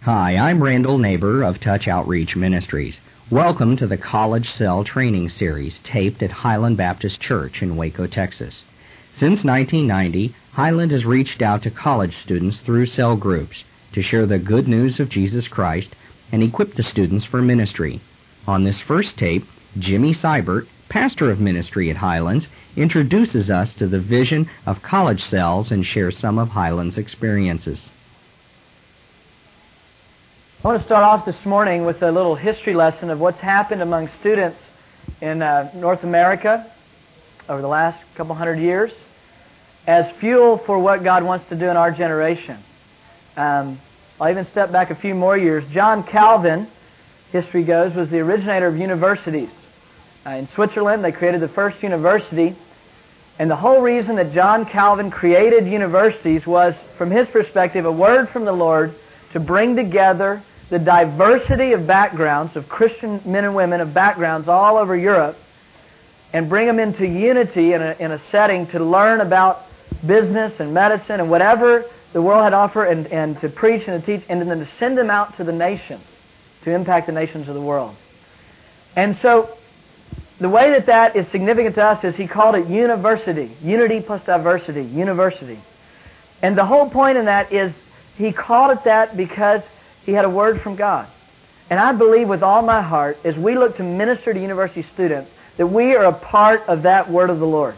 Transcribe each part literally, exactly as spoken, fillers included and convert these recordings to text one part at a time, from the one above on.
Hi, I'm Randall Neighbor of Touch Outreach Ministries. Welcome to the College Cell Training Series taped at Highland Baptist Church in Waco, Texas. Since nineteen ninety, Highland has reached out to college students through cell groups to share the good news of Jesus Christ and equip the students for ministry. On this first tape, Jimmy Seibert, pastor of ministry at Highlands, introduces us to the vision of college cells and shares some of Highlands' experiences. I want to start off this morning with a little history lesson of what's happened among students in uh, North America over the last couple hundred years as fuel for what God wants to do in our generation. Um, I'll even step back a few more years. John Calvin, history goes, was the originator of universities. Uh, in Switzerland, they created the first university, and the whole reason that John Calvin created universities was, from his perspective, a word from the Lord to bring together the diversity of backgrounds, of Christian men and women, of backgrounds all over Europe, and bring them into unity in a, in a setting to learn about business and medicine and whatever the world had to offer, and, and to preach and to teach, and then to send them out to the nations, to impact the nations of the world. And so, the way that that is significant to us is he called it university. Unity plus diversity. University. And the whole point in that is he called it that because he had a word from God. And I believe with all my heart, as we look to minister to university students, that we are a part of that word of the Lord.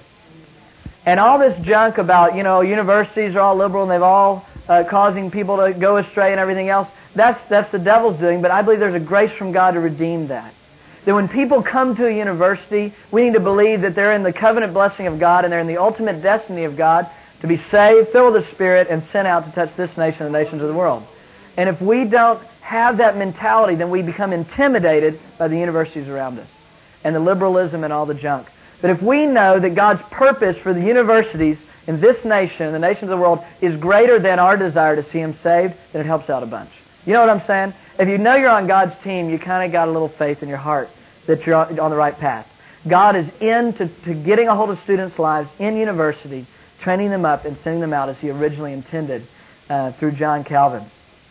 And all this junk about, you know, universities are all liberal and they've all uh, causing people to go astray and everything else, that's, that's the devil's doing, but I believe there's a grace from God to redeem that. That when people come to a university, we need to believe that they're in the covenant blessing of God and they're in the ultimate destiny of God to be saved, filled with the Spirit, and sent out to touch this nation and the nations of the world. And if we don't have that mentality, then we become intimidated by the universities around us and the liberalism and all the junk. But if we know that God's purpose for the universities in this nation and the nations of the world is greater than our desire to see them saved, then it helps out a bunch. You know what I'm saying? If you know you're on God's team, you kind of got a little faith in your heart that you're on the right path. God is into to getting a hold of students' lives in university, training them up and sending them out as He originally intended uh, through John Calvin.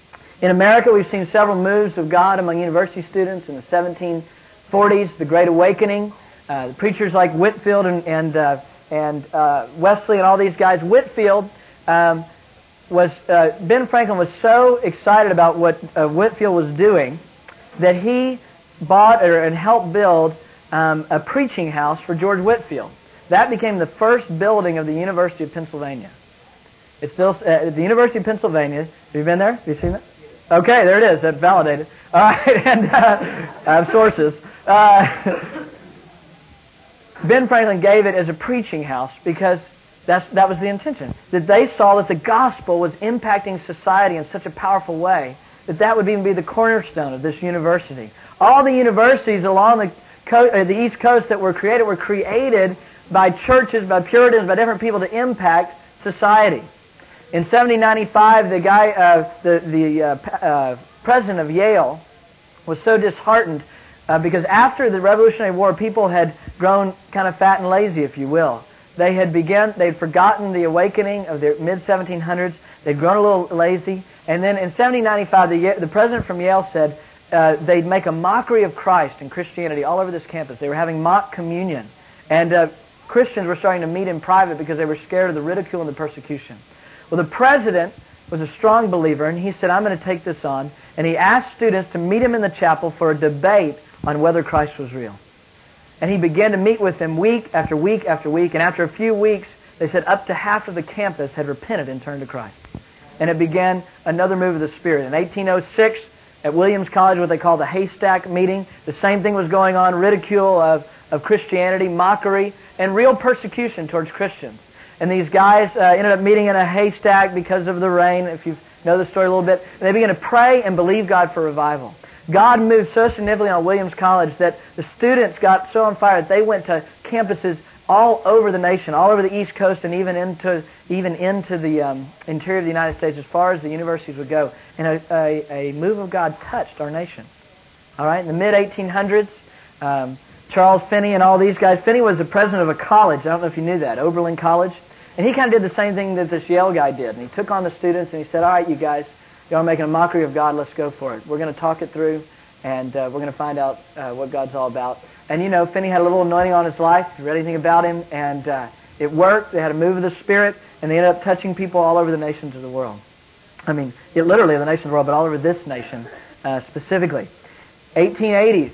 In America, we've seen several moves of God among university students in the seventeen forties, the Great Awakening, uh, the preachers like Whitefield and and, uh, and uh, Wesley and all these guys. Whitefield um, was uh, Ben Franklin was so excited about what uh, Whitefield was doing that he bought or, and helped build um, a preaching house for George Whitefield. That became the first building of the University of Pennsylvania. It's still uh, at the University of Pennsylvania. Have you been there? Have you seen it? Okay, there it is. That's validated. All right, and uh, I have sources. Uh, Ben Franklin gave it as a preaching house because that's, that was the intention. That they saw that the gospel was impacting society in such a powerful way that that would even be the cornerstone of this university. All the universities along the, co- uh, the East Coast that were created were created by churches, by Puritans, by different people to impact society. In seventeen ninety-five, the guy, uh, the the uh, uh, president of Yale, was so disheartened uh, because after the Revolutionary War, people had grown kind of fat and lazy, if you will. They had begun, they'd forgotten the awakening of the mid seventeen hundreds. They'd grown a little lazy, and then in seventeen ninety-five, the the president from Yale said uh, they'd make a mockery of Christ and Christianity all over this campus. They were having mock communion, and uh, Christians were starting to meet in private because they were scared of the ridicule and the persecution. Well, the president was a strong believer, and he said, I'm going to take this on. And he asked students to meet him in the chapel for a debate on whether Christ was real. And he began to meet with them week after week after week. And after a few weeks, they said up to half of the campus had repented and turned to Christ. And it began another move of the Spirit. In eighteen oh six, at Williams College, what they call the haystack meeting, the same thing was going on, ridicule of, of Christianity, mockery, and real persecution towards Christians. And these guys uh, ended up meeting in a haystack because of the rain, if you know the story a little bit. And they began to pray and believe God for revival. God moved so significantly on Williams College that the students got so on fire that they went to campuses all over the nation, all over the East Coast, and even into even into the um, interior of the United States, as far as the universities would go. And a, a, a move of God touched our nation. All right, in the mid eighteen hundreds, um, Charles Finney and all these guys. Finney was the president of a college. I don't know if you knew that, Oberlin College. And he kind of did the same thing that this Yale guy did. And he took on the students and he said, all right, you guys, Y'all are making a mockery of God. Let's go for it. We're going to talk it through, and uh, we're going to find out uh, what God's all about. And you know, Finney had a little anointing on his life. You read anything about him, and uh, it worked. They had a move of the Spirit, and they ended up touching people all over the nations of the world. I mean, it literally the nations of the world, but all over this nation uh, specifically. eighteen eighties,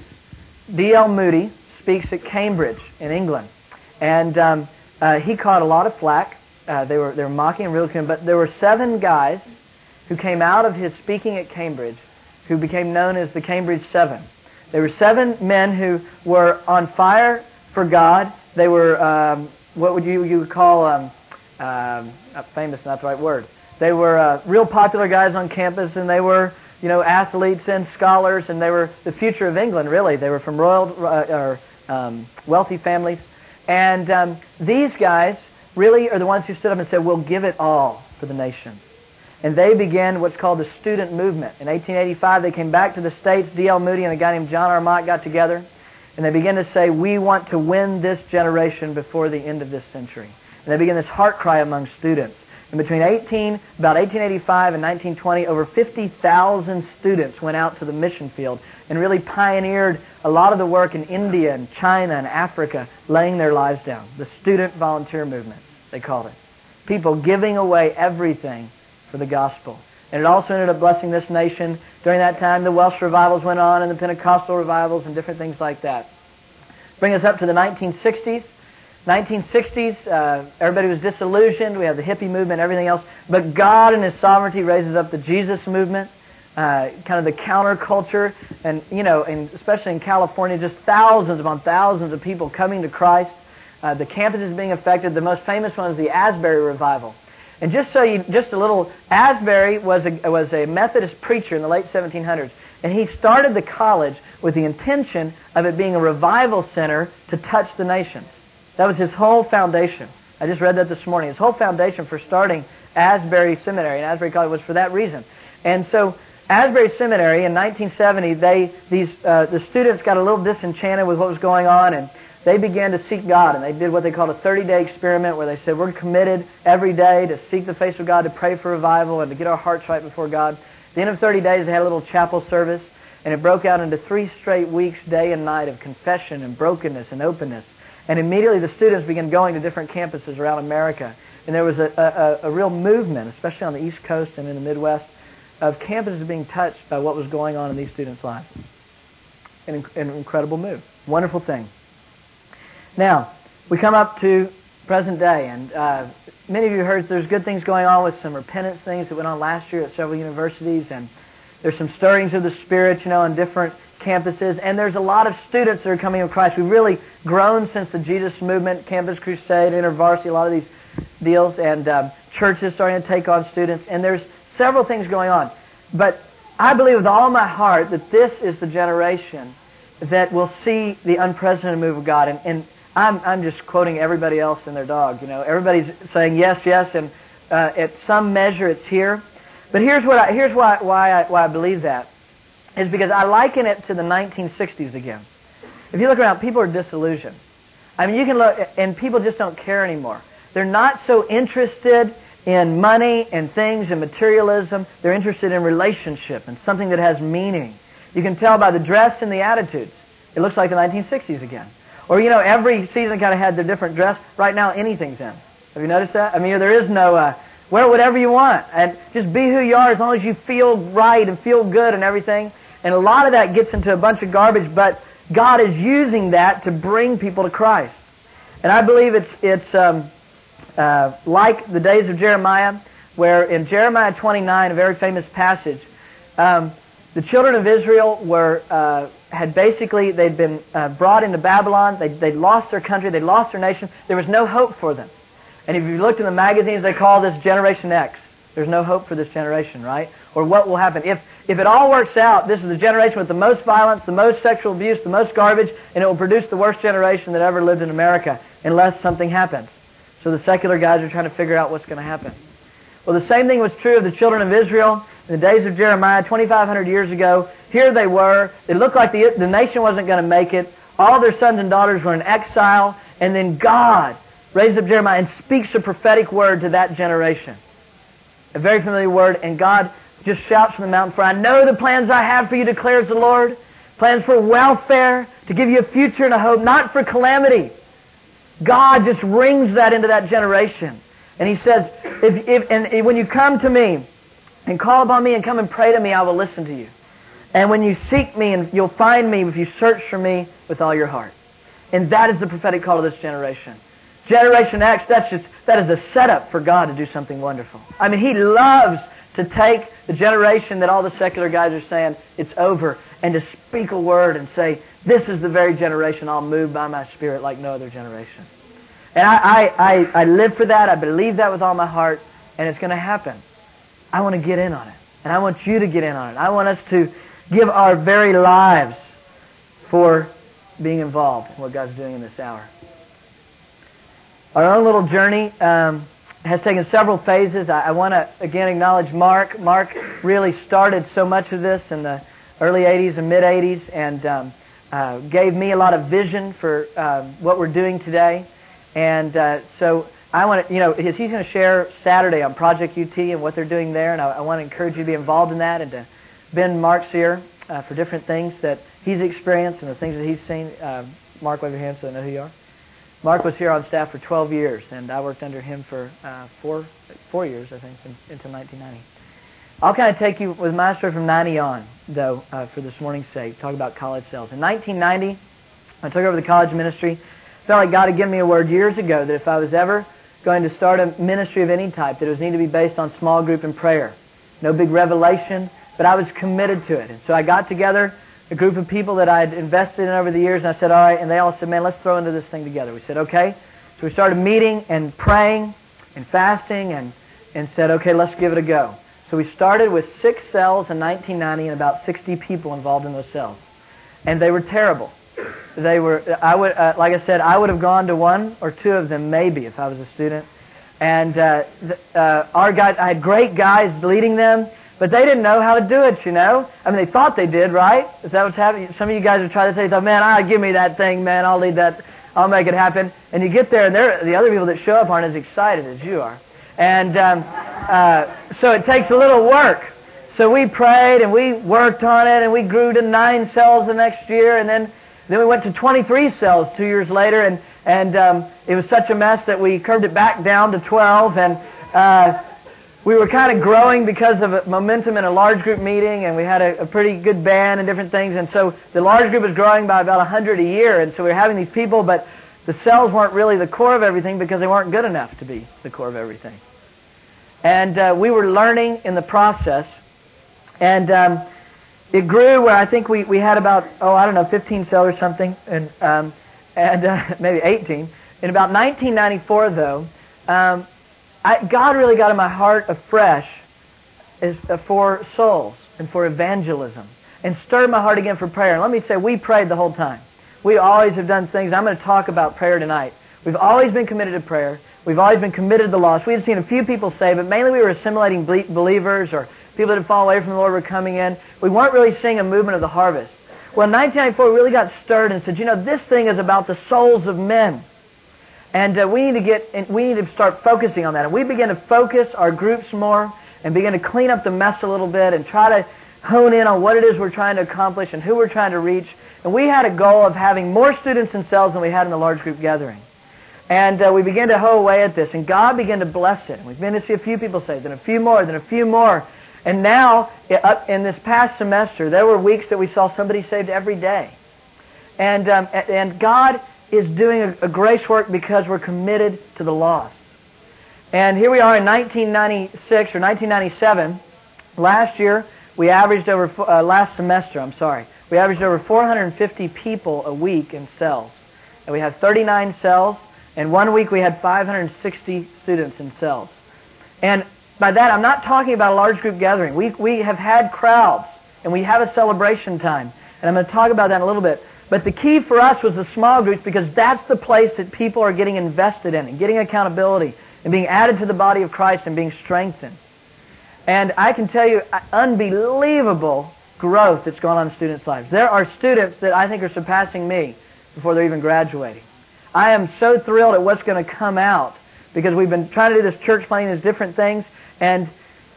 D L Moody speaks at Cambridge in England, and um, uh, he caught a lot of flack. Uh, they were they were mocking and ridiculing him, but there were seven guys who came out of his speaking at Cambridge who became known as the Cambridge Seven. There were seven men who were on fire for God. They were, um, what would you, you would call, um, um, famous, not the right word. They were uh, real popular guys on campus, and they were, you know, athletes and scholars, and they were the future of England, really. They were from royal uh, or um, wealthy families. And um, these guys really are the ones who stood up and said, we'll give it all for the nations. And they began what's called the student movement. In eighteen eighty-five, they came back to the States. D L Moody and a guy named John R. Mott got together, and they began to say, we want to win this generation before the end of this century. And they began this heart cry among students. And between eighteen, about eighteen eighty-five and nineteen twenty, over fifty thousand students went out to the mission field and really pioneered a lot of the work in India and China and Africa, laying their lives down. The student volunteer movement, they called it. People giving away everything for the gospel. And it also ended up blessing this nation. During that time, the Welsh revivals went on, and the Pentecostal revivals, and different things like that. Bring us up to the nineteen sixties. nineteen sixties, uh, everybody was disillusioned. We have the hippie movement, everything else. But God in His sovereignty raises up the Jesus movement, uh, kind of the counterculture. And, you know, and especially in California, just thousands upon thousands of people coming to Christ. Uh, the campuses being affected. The most famous one is the Asbury revival. And just so you, just a little, Asbury was a, was a Methodist preacher in the late seventeen hundreds. And he started the college with the intention of it being a revival center to touch the nations. That was his whole foundation. I just read that this morning. His whole foundation for starting Asbury Seminary and Asbury College was for that reason. And so Asbury Seminary in nineteen seventy, they these uh, the students got a little disenchanted with what was going on, and they began to seek God, and they did what they called a thirty-day experiment where they said, we're committed every day to seek the face of God, to pray for revival, and to get our hearts right before God. At the end of thirty days, they had a little chapel service, and it broke out into three straight weeks, day and night, of confession and brokenness and openness. And immediately the students began going to different campuses around America. And there was a, a, a real movement, especially on the East Coast and in the Midwest, of campuses being touched by what was going on in these students' lives. An, an incredible move. Wonderful thing. Now, we come up to present day, and uh, many of you heard there's good things going on with some repentance things that went on last year at several universities, and there's some stirrings of the Spirit, you know, on different campuses, and there's a lot of students that are coming to Christ. We've really grown since the Jesus Movement, Campus Crusade, InterVarsity, a lot of these deals, and um, churches starting to take on students, and there's several things going on. But I believe with all my heart that this is the generation that will see the unprecedented move of God, and, and I'm, I'm just quoting everybody else and their dog. You know, everybody's saying yes, yes, and uh, at some measure it's here. But here's what I, here's why why I, why I believe that is because I liken it to the nineteen sixties again. If you look around, people are disillusioned. I mean, you can look, and people just don't care anymore. They're not so interested in money and things and materialism. They're interested in relationship and something that has meaning. You can tell by the dress and the attitudes. It looks like the nineteen sixties again. Or, you know, every season kind of had their different dress. Right now, anything's in. Have you noticed that? I mean, there is no, uh, wear whatever you want. And just be who you are as long as you feel right and feel good and everything. And a lot of that gets into a bunch of garbage, but God is using that to bring people to Christ. And I believe it's it's um, uh, like the days of Jeremiah, where in Jeremiah twenty-nine, a very famous passage, um, the children of Israel were uh, had basically, they'd been uh, brought into Babylon. They, they'd lost their country. They'd lost their nation. There was no hope for them. And if you looked in the magazines, they call this Generation X. There's no hope for this generation, right? Or what will happen. If if it all works out, this is the generation with the most violence, the most sexual abuse, the most garbage, and it will produce the worst generation that ever lived in America unless something happens. So the secular guys are trying to figure out what's going to happen. Well, the same thing was true of the children of Israel in the days of Jeremiah, twenty-five hundred years ago. Here they were. It looked like the, the nation wasn't going to make it. All their sons and daughters were in exile. And then God raised up Jeremiah and speaks a prophetic word to that generation. A very familiar word. And God just shouts from the mountain, for I know the plans I have for you, declares the Lord. Plans for welfare, to give you a future and a hope, not for calamity. God just rings that into that generation. And He says, if, if, and when you come to me and call upon me and come and pray to me, I will listen to you. And when you seek me, and you'll find me if you search for me with all your heart. And that is the prophetic call of this generation. Generation X, that's just, that is a setup for God to do something wonderful. I mean, He loves to take the generation that all the secular guys are saying, it's over, and to speak a word and say, this is the very generation I'll move by my Spirit like no other generation. And I, I, I, I live for that. I believe that with all my heart, and it's going to happen. I want to get in on it, and I want you to get in on it. I want us to give our very lives for being involved in what God's doing in this hour. Our own little journey um, has taken several phases. I, I want to again acknowledge Mark. Mark really started so much of this in the early eighties and mid-eighties, and um, uh, gave me a lot of vision for um, what we're doing today. And uh, so I want to, you know, he's going to share Saturday on Project U T and what they're doing there, and I, I want to encourage you to be involved in that and to bend Mark's ear uh, for different things that he's experienced and the things that he's seen. Uh, Mark, wave your hand so I know who you are. Mark was here on staff for twelve years, and I worked under him for uh, four four years, I think, in, until nineteen ninety. I'll kind of take you with my story from ninety on, though, uh, for this morning's sake, talk about college cells. In nineteen ninety, I took over the college ministry. Felt like God had given me a word years ago that if I was ever going to start a ministry of any type, that it was need to be based on small group and prayer. No big revelation, but I was committed to it. And so I got together a group of people that I had invested in over the years, and I said, all right, and they all said, man, let's throw into this thing together. We said, okay. So we started meeting and praying and fasting and, and said, okay, let's give it a go. So we started with six cells in nineteen ninety and about sixty people involved in those cells. And they were terrible. They were, I would, uh, like I said, I would have gone to one or two of them maybe if I was a student. And uh, the, uh, our guys, I had great guys leading them, but they didn't know how to do it, you know. I mean, they thought they did, right? Is that what's happening? Some of you guys are trying to say, oh, man, ah, give me that thing, man. I'll lead that. I'll make it happen. And you get there, and they're, the other people that show up aren't as excited as you are. And um, uh, so it takes a little work. So we prayed, and we worked on it, and we grew to nine cells the next year, and then Then we went to twenty-three cells two years later, and, and um, it was such a mess that we curved it back down to twelve, and uh, we were kind of growing because of momentum in a large group meeting, and we had a, a pretty good band and different things, and so the large group was growing by about one hundred a year, and so we were having these people, but the cells weren't really the core of everything because they weren't good enough to be the core of everything. And uh, we were learning in the process, and Um, it grew where I think we, we had about, oh, I don't know, fifteen cells or something, and um, and uh, maybe eighteen. In about nineteen ninety-four, though, um, I, God really got in my heart afresh is, uh, for souls and for evangelism, and stirred my heart again for prayer. And let me say, we prayed the whole time. We always have done things. I'm going to talk about prayer tonight. We've always been committed to prayer. We've always been committed to the lost. We had seen a few people saved, but mainly we were assimilating believers or people that had fallen away from the Lord were coming in. We weren't really seeing a movement of the harvest. Well, in nineteen ninety-four, we really got stirred and said, you know, this thing is about the souls of men. And uh, we need to get, and we need to start focusing on that. And we began to focus our groups more and begin to clean up the mess a little bit and try to hone in on what it is we're trying to accomplish and who we're trying to reach. And we had a goal of having more students in cells than we had in the large group gathering. And uh, we began to hoe away at this, and God began to bless it. And we've been to see a few people saved, then a few more, then a few more. And now, up in this past semester, there were weeks that we saw somebody saved every day. And um, and God is doing a, a grace work because we're committed to the lost. And here we are in nineteen ninety-six or nineteen ninety-seven. Last year, we averaged over, uh, last semester, I'm sorry, we averaged over four hundred fifty people a week in cells. And we had thirty-nine cells, and one week we had five hundred sixty students in cells. And by that, I'm not talking about a large group gathering. We we have had crowds, and we have a celebration time. And I'm going to talk about that in a little bit. But the key for us was the small groups, because that's the place that people are getting invested in and getting accountability and being added to the body of Christ and being strengthened. And I can tell you, unbelievable growth that's gone on in students' lives. There are students that I think are surpassing me before they're even graduating. I am so thrilled at what's going to come out, because we've been trying to do this church planting, these different things, and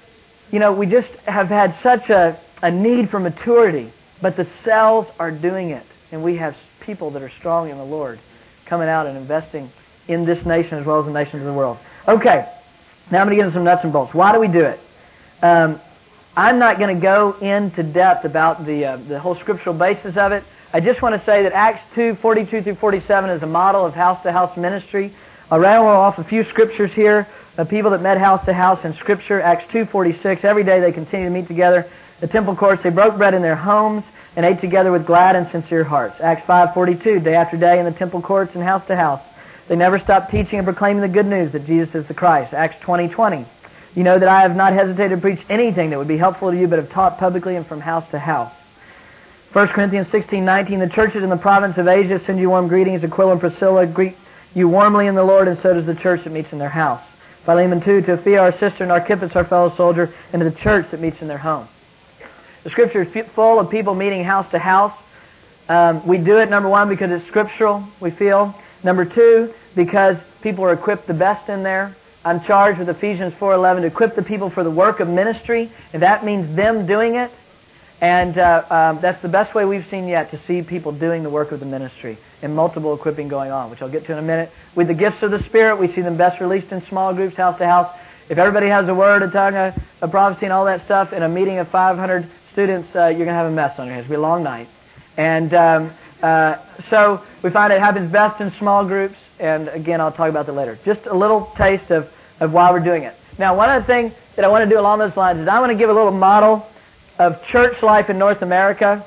you know, we just have had such a, a need for maturity, but the cells are doing it. And we have people that are strong in the Lord coming out and investing in this nation as well as the nations of the world. Okay, now I'm going to get into some nuts and bolts. Why do we do it? Um, I'm not going to go into depth about the uh, the whole scriptural basis of it. I just want to say that Acts two, forty-two through forty-seven is a model of house-to-house ministry. I'll rattle off a few scriptures here of people that met house to house in Scripture. Acts two forty-six, every day they continued to meet together. The temple courts, they broke bread in their homes and ate together with glad and sincere hearts. Acts five forty-two, day after day in the temple courts and house to house. They never stopped teaching and proclaiming the good news that Jesus is the Christ. Acts twenty twenty, you know that I have not hesitated to preach anything that would be helpful to you, but have taught publicly and from house to house. First Corinthians sixteen nineteen, the churches in the province of Asia send you warm greetings. Aquila and Priscilla greet you warmly in the Lord, and so does the church that meets in their house. Philemon two, to Apphia, our sister, and Archippus, our fellow soldier, and to the church that meets in their home. The Scripture is full of people meeting house to house. Um, we do it, number one, because it's scriptural, we feel. Number two, because people are equipped the best in there. I'm charged with Ephesians four eleven to equip the people for the work of ministry, and that means them doing it. And uh, um, that's the best way we've seen yet to see people doing the work of the ministry and multiple equipping going on, which I'll get to in a minute. With the gifts of the Spirit, we see them best released in small groups, house to house. If everybody has a word, a tongue, a, a prophecy, and all that stuff in a meeting of five hundred students, uh, you're going to have a mess on your hands. It'll be a long night. And um, uh, so we find it happens best in small groups. And again, I'll talk about that later. Just a little taste of, of why we're doing it. Now, one of the things that I want to do along those lines is I want to give a little model of church life in North America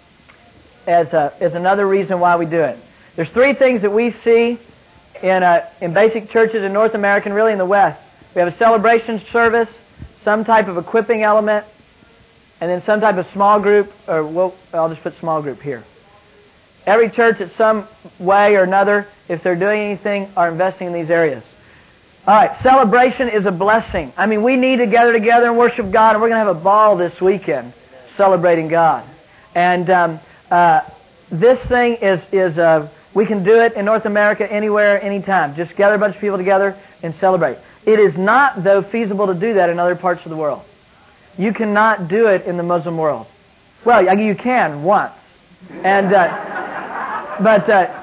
as a, as another reason why we do it. There's three things that we see in uh, in basic churches in North America and really in the West. We have a celebration service, some type of equipping element, and then some type of small group, or we'll, I'll just put small group here. Every church in some way or another, if they're doing anything, are investing in these areas. All right, celebration is a blessing. I mean, we need to gather together and worship God, and we're going to have a ball this weekend celebrating God. And um, uh, this thing is, is uh, we can do it in North America anywhere, anytime. Just gather a bunch of people together and celebrate. It is not, though, feasible to do that in other parts of the world. You cannot do it in the Muslim world. Well, you can once. And, uh, but uh,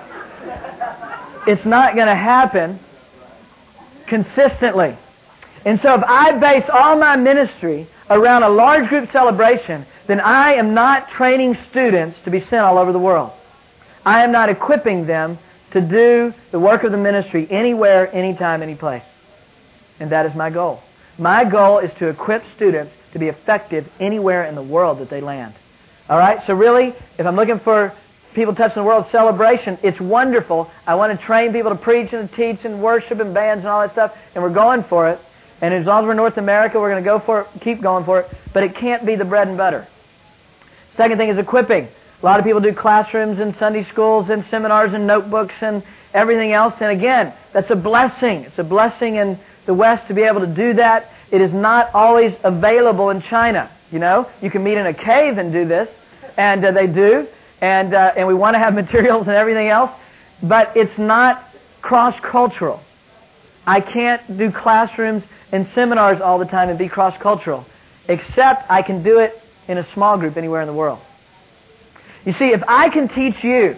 it's not going to happen consistently. And so if I base all my ministry around a large group celebration, then I am not training students to be sent all over the world. I am not equipping them to do the work of the ministry anywhere, anytime, any place. And that is my goal. My goal is to equip students to be effective anywhere in the world that they land. All right? So really, if I'm looking for people touching the world celebration, it's wonderful. I want to train people to preach and to teach and worship and bands and all that stuff, and we're going for it. And as long as we're in North America, we're going to go for it, keep going for it, but it can't be the bread and butter. Second thing is equipping. A lot of people do classrooms and Sunday schools and seminars and notebooks and everything else, and again, that's a blessing. It's a blessing in the West to be able to do that. It is not always available in China. You know, you can meet in a cave and do this, and uh, they do. And uh, and we want to have materials and everything else, but it's not cross-cultural. I can't do classrooms and seminars all the time and be cross-cultural, except I can do it in a small group anywhere in the world. You see, if I can teach you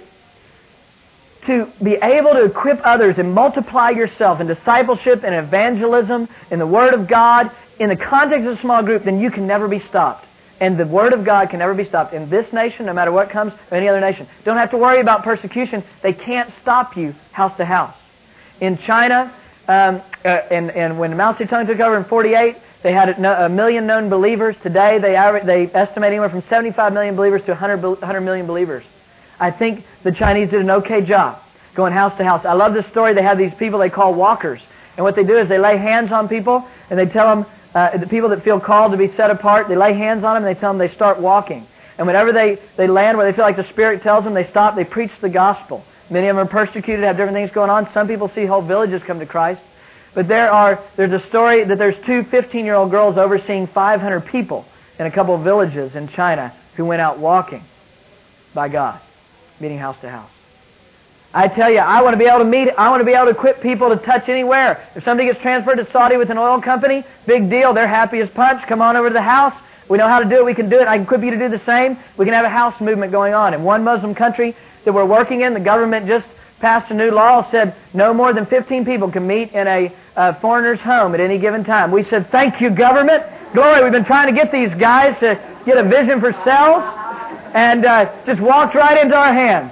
to be able to equip others and multiply yourself in discipleship and evangelism, in the Word of God, in the context of a small group, then you can never be stopped. And the Word of God can never be stopped in this nation, no matter what comes, or any other nation. Don't have to worry about persecution. They can't stop you house to house. In China, um, uh, and, and when Mao Zedong took over in forty-eight, they had a, a million known believers. Today, they, they estimate anywhere from seventy-five million believers to one hundred, one hundred million believers. I think the Chinese did an okay job going house to house. I love this story. They have these people they call walkers. And what they do is they lay hands on people, and they tell them, Uh, the people that feel called to be set apart, they lay hands on them and they tell them they start walking. And whenever they, they land where they feel like the Spirit tells them, they stop, they preach the gospel. Many of them are persecuted, have different things going on. Some people see whole villages come to Christ. But there are there's a story that there's two fifteen-year-old girls overseeing five hundred people in a couple of villages in China who went out walking by God, meeting house to house. I tell you, I want to be able to meet, I want to be able to equip people to touch anywhere. If somebody gets transferred to Saudi with an oil company, big deal, they're happy as punch, come on over to the house. We know how to do it, we can do it, I can equip you to do the same. We can have a house movement going on. In one Muslim country that we're working in, the government just passed a new law, said no more than fifteen people can meet in a uh, foreigner's home at any given time. We said, thank you, government. Glory, we've been trying to get these guys to get a vision for cells, and uh, just walked right into our hands.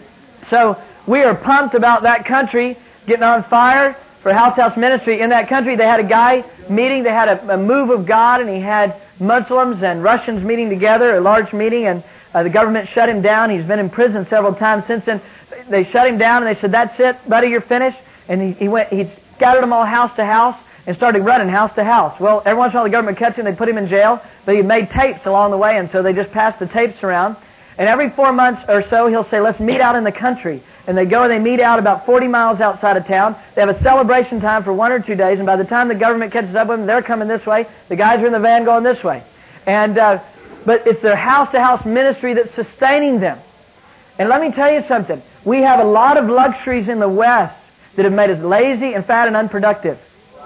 So we are pumped about that country getting on fire for House House Ministry. In that country, they had a guy meeting, they had a, a move of God, and he had Muslims and Russians meeting together, a large meeting, and uh, the government shut him down. He's been in prison several times since then. They shut him down, and they said, that's it, buddy, you're finished. And he, he went, he scattered them all house to house and started running house to house. Well, every once in a while the government catch him, they put him in jail, but he made tapes along the way, and so they just passed the tapes around. And every four months or so, he'll say, let's meet out in the country. And they go and they meet out about forty miles outside of town. They have a celebration time for one or two days, and by the time the government catches up with them, they're coming this way. The guys are in the van going this way. And uh, but it's their house-to-house ministry that's sustaining them. And let me tell you something. We have a lot of luxuries in the West that have made us lazy and fat and unproductive.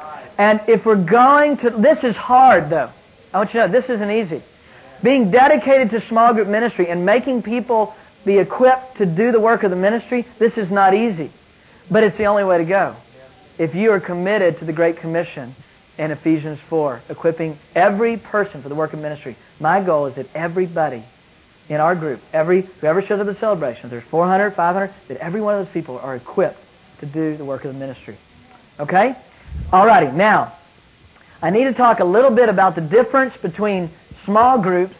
And if we're going to... This is hard, though. I want you to know, this isn't easy. Being dedicated to small group ministry and making people be equipped to do the work of the ministry, this is not easy. But it's the only way to go. If you are committed to the Great Commission in Ephesians four, equipping every person for the work of ministry. My goal is that everybody in our group, every whoever shows up at the celebration, if there's four hundred, five hundred, that every one of those people are equipped to do the work of the ministry. Okay? Alrighty, now, I need to talk a little bit about the difference between small groups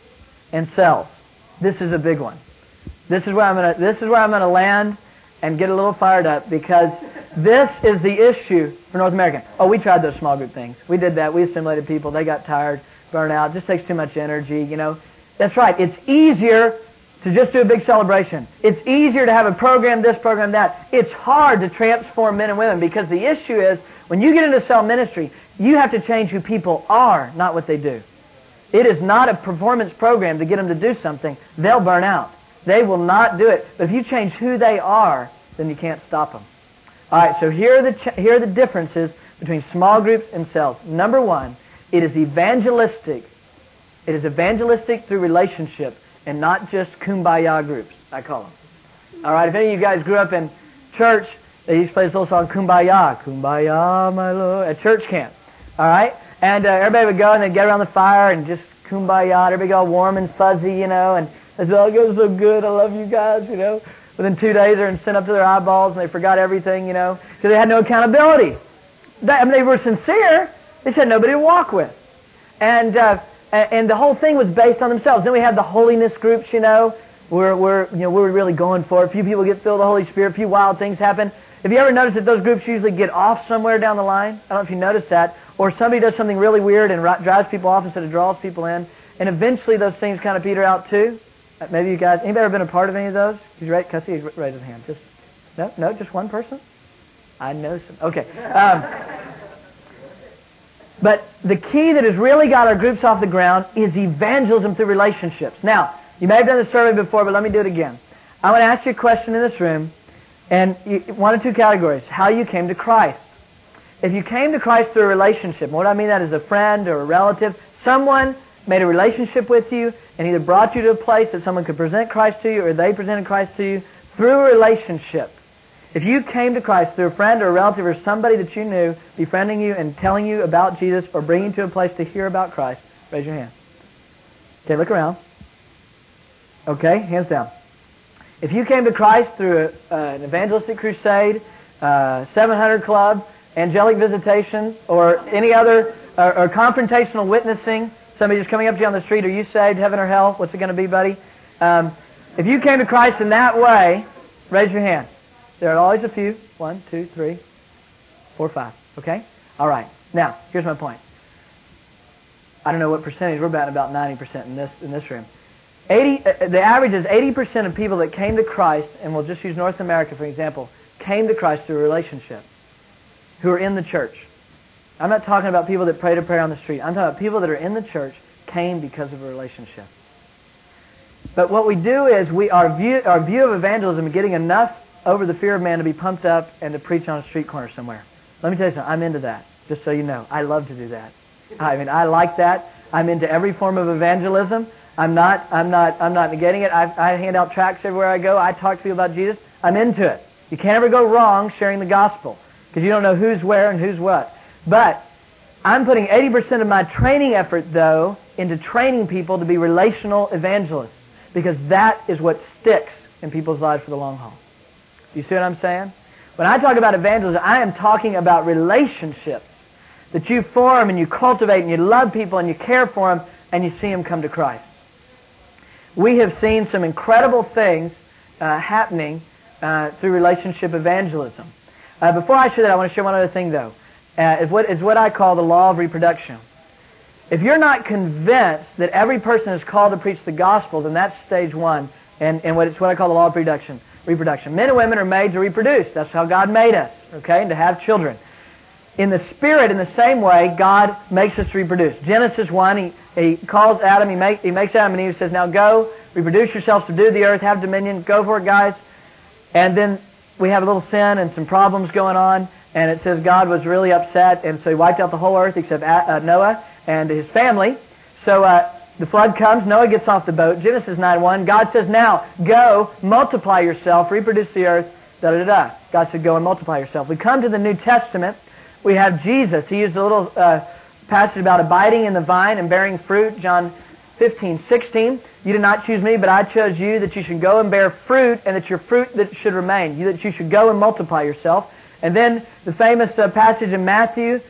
and cells. This is a big one. This is where I'm going to this is where I'm going to land and get a little fired up, because this is the issue for North America. Oh, we tried those small group things. We did that. We assimilated people. They got tired, burned out. It just takes too much energy, you know. That's right. It's easier to just do a big celebration. It's easier to have a program this, program that. It's hard to transform men and women, because the issue is when you get into cell ministry, you have to change who people are, not what they do. It is not a performance program to get them to do something. They'll burn out. They will not do it. But if you change who they are, then you can't stop them. All right, so here are the, ch- here are the differences between small groups and cells. Number one, it is evangelistic. It is evangelistic through relationship and not just kumbaya groups, I call them. All right, if any of you guys grew up in church, they used to play this little song, Kumbaya, Kumbaya, my Lord, at church camp. All right? And uh, everybody would go and they'd get around the fire and just kumbaya. Everybody go all warm and fuzzy, you know, and they'd say, oh, it goes so good. I love you guys, you know. Within two days, they're sent up to their eyeballs and they forgot everything, you know, because they had no accountability. They, I mean, they were sincere. They just had nobody to walk with. And uh, and the whole thing was based on themselves. Then we had the holiness groups, you know, where we're, you know, we're really going for it. A few people get filled with the Holy Spirit. A few wild things happen. Have you ever noticed that those groups usually get off somewhere down the line? I don't know if you noticed that. Or somebody does something really weird and drives people off instead of draws people in. And eventually those things kind of peter out too. Maybe you guys, anybody ever been a part of any of those? He's right, because he's raised his hand. Just, no, no, just one person? I know some. Okay. Um, but the key that has really got our groups off the ground is evangelism through relationships. Now, you may have done this survey before, but let me do it again. I want to ask you a question in this room, and you, one of two categories. How you came to Christ. If you came to Christ through a relationship, and what I mean that is a friend or a relative, someone made a relationship with you and either brought you to a place that someone could present Christ to you or they presented Christ to you through a relationship. If you came to Christ through a friend or a relative or somebody that you knew befriending you and telling you about Jesus or bringing you to a place to hear about Christ, raise your hand. Okay, look around. Okay, hands down. If you came to Christ through a, uh, an evangelistic crusade, uh, seven hundred Club, angelic visitation, or any other, or, or confrontational witnessing, somebody just coming up to you on the street, are you saved, heaven or hell? What's it going to be, buddy? Um, if you came to Christ in that way, raise your hand. There are always a few. One, two, three, four, five. Okay? All right. Now, here's my point. I don't know what percentage. We're about about ninety percent in this in this room. eighty. Uh, the average is eighty percent of people that came to Christ, and we'll just use North America for example, came to Christ through a relationship, who are in the church. I'm not talking about people that prayed a prayer on the street. I'm talking about people that are in the church came because of a relationship. But what we do is we our view our view of evangelism is getting enough over the fear of man to be pumped up and to preach on a street corner somewhere. Let me tell you something. I'm into that, just so you know. I love to do that. I mean, I like that. I'm into every form of evangelism. I'm not, I'm not, I'm not negating it. I, I hand out tracts everywhere I go. I talk to people about Jesus. I'm into it. You can't ever go wrong sharing the gospel because you don't know who's where and who's what. But I'm putting eighty percent of my training effort, though, into training people to be relational evangelists because that is what sticks in people's lives for the long haul. Do you see what I'm saying? When I talk about evangelism, I am talking about relationships that you form and you cultivate and you love people and you care for them and you see them come to Christ. We have seen some incredible things uh, happening uh, through relationship evangelism. Uh, before I share that, I want to share one other thing, though. Uh, is what is what I call the law of reproduction. If you're not convinced that every person is called to preach the gospel, then that's stage one, and, and what it's what I call the law of reproduction. Reproduction. Men and women are made to reproduce. That's how God made us, okay, and to have children. In the Spirit, in the same way, God makes us to reproduce. Genesis one, He, he calls Adam, he, make, he makes Adam and Eve, says, now go, reproduce yourselves, subdue the earth, have dominion, go for it, guys. And then we have a little sin and some problems going on, and it says God was really upset, and so He wiped out the whole earth except uh, Noah and his family. So uh, the flood comes, Noah gets off the boat, Genesis nine one, God says, now go, multiply yourself, reproduce the earth, da-da-da-da. God said, go and multiply yourself. We come to the New Testament, we have Jesus. He used a little uh, passage about abiding in the vine and bearing fruit, John fifteen sixteen. You did not choose me, but I chose you, that you should go and bear fruit, and that your fruit that should remain. You, that you should go and multiply yourself. And then the famous uh, passage in Matthew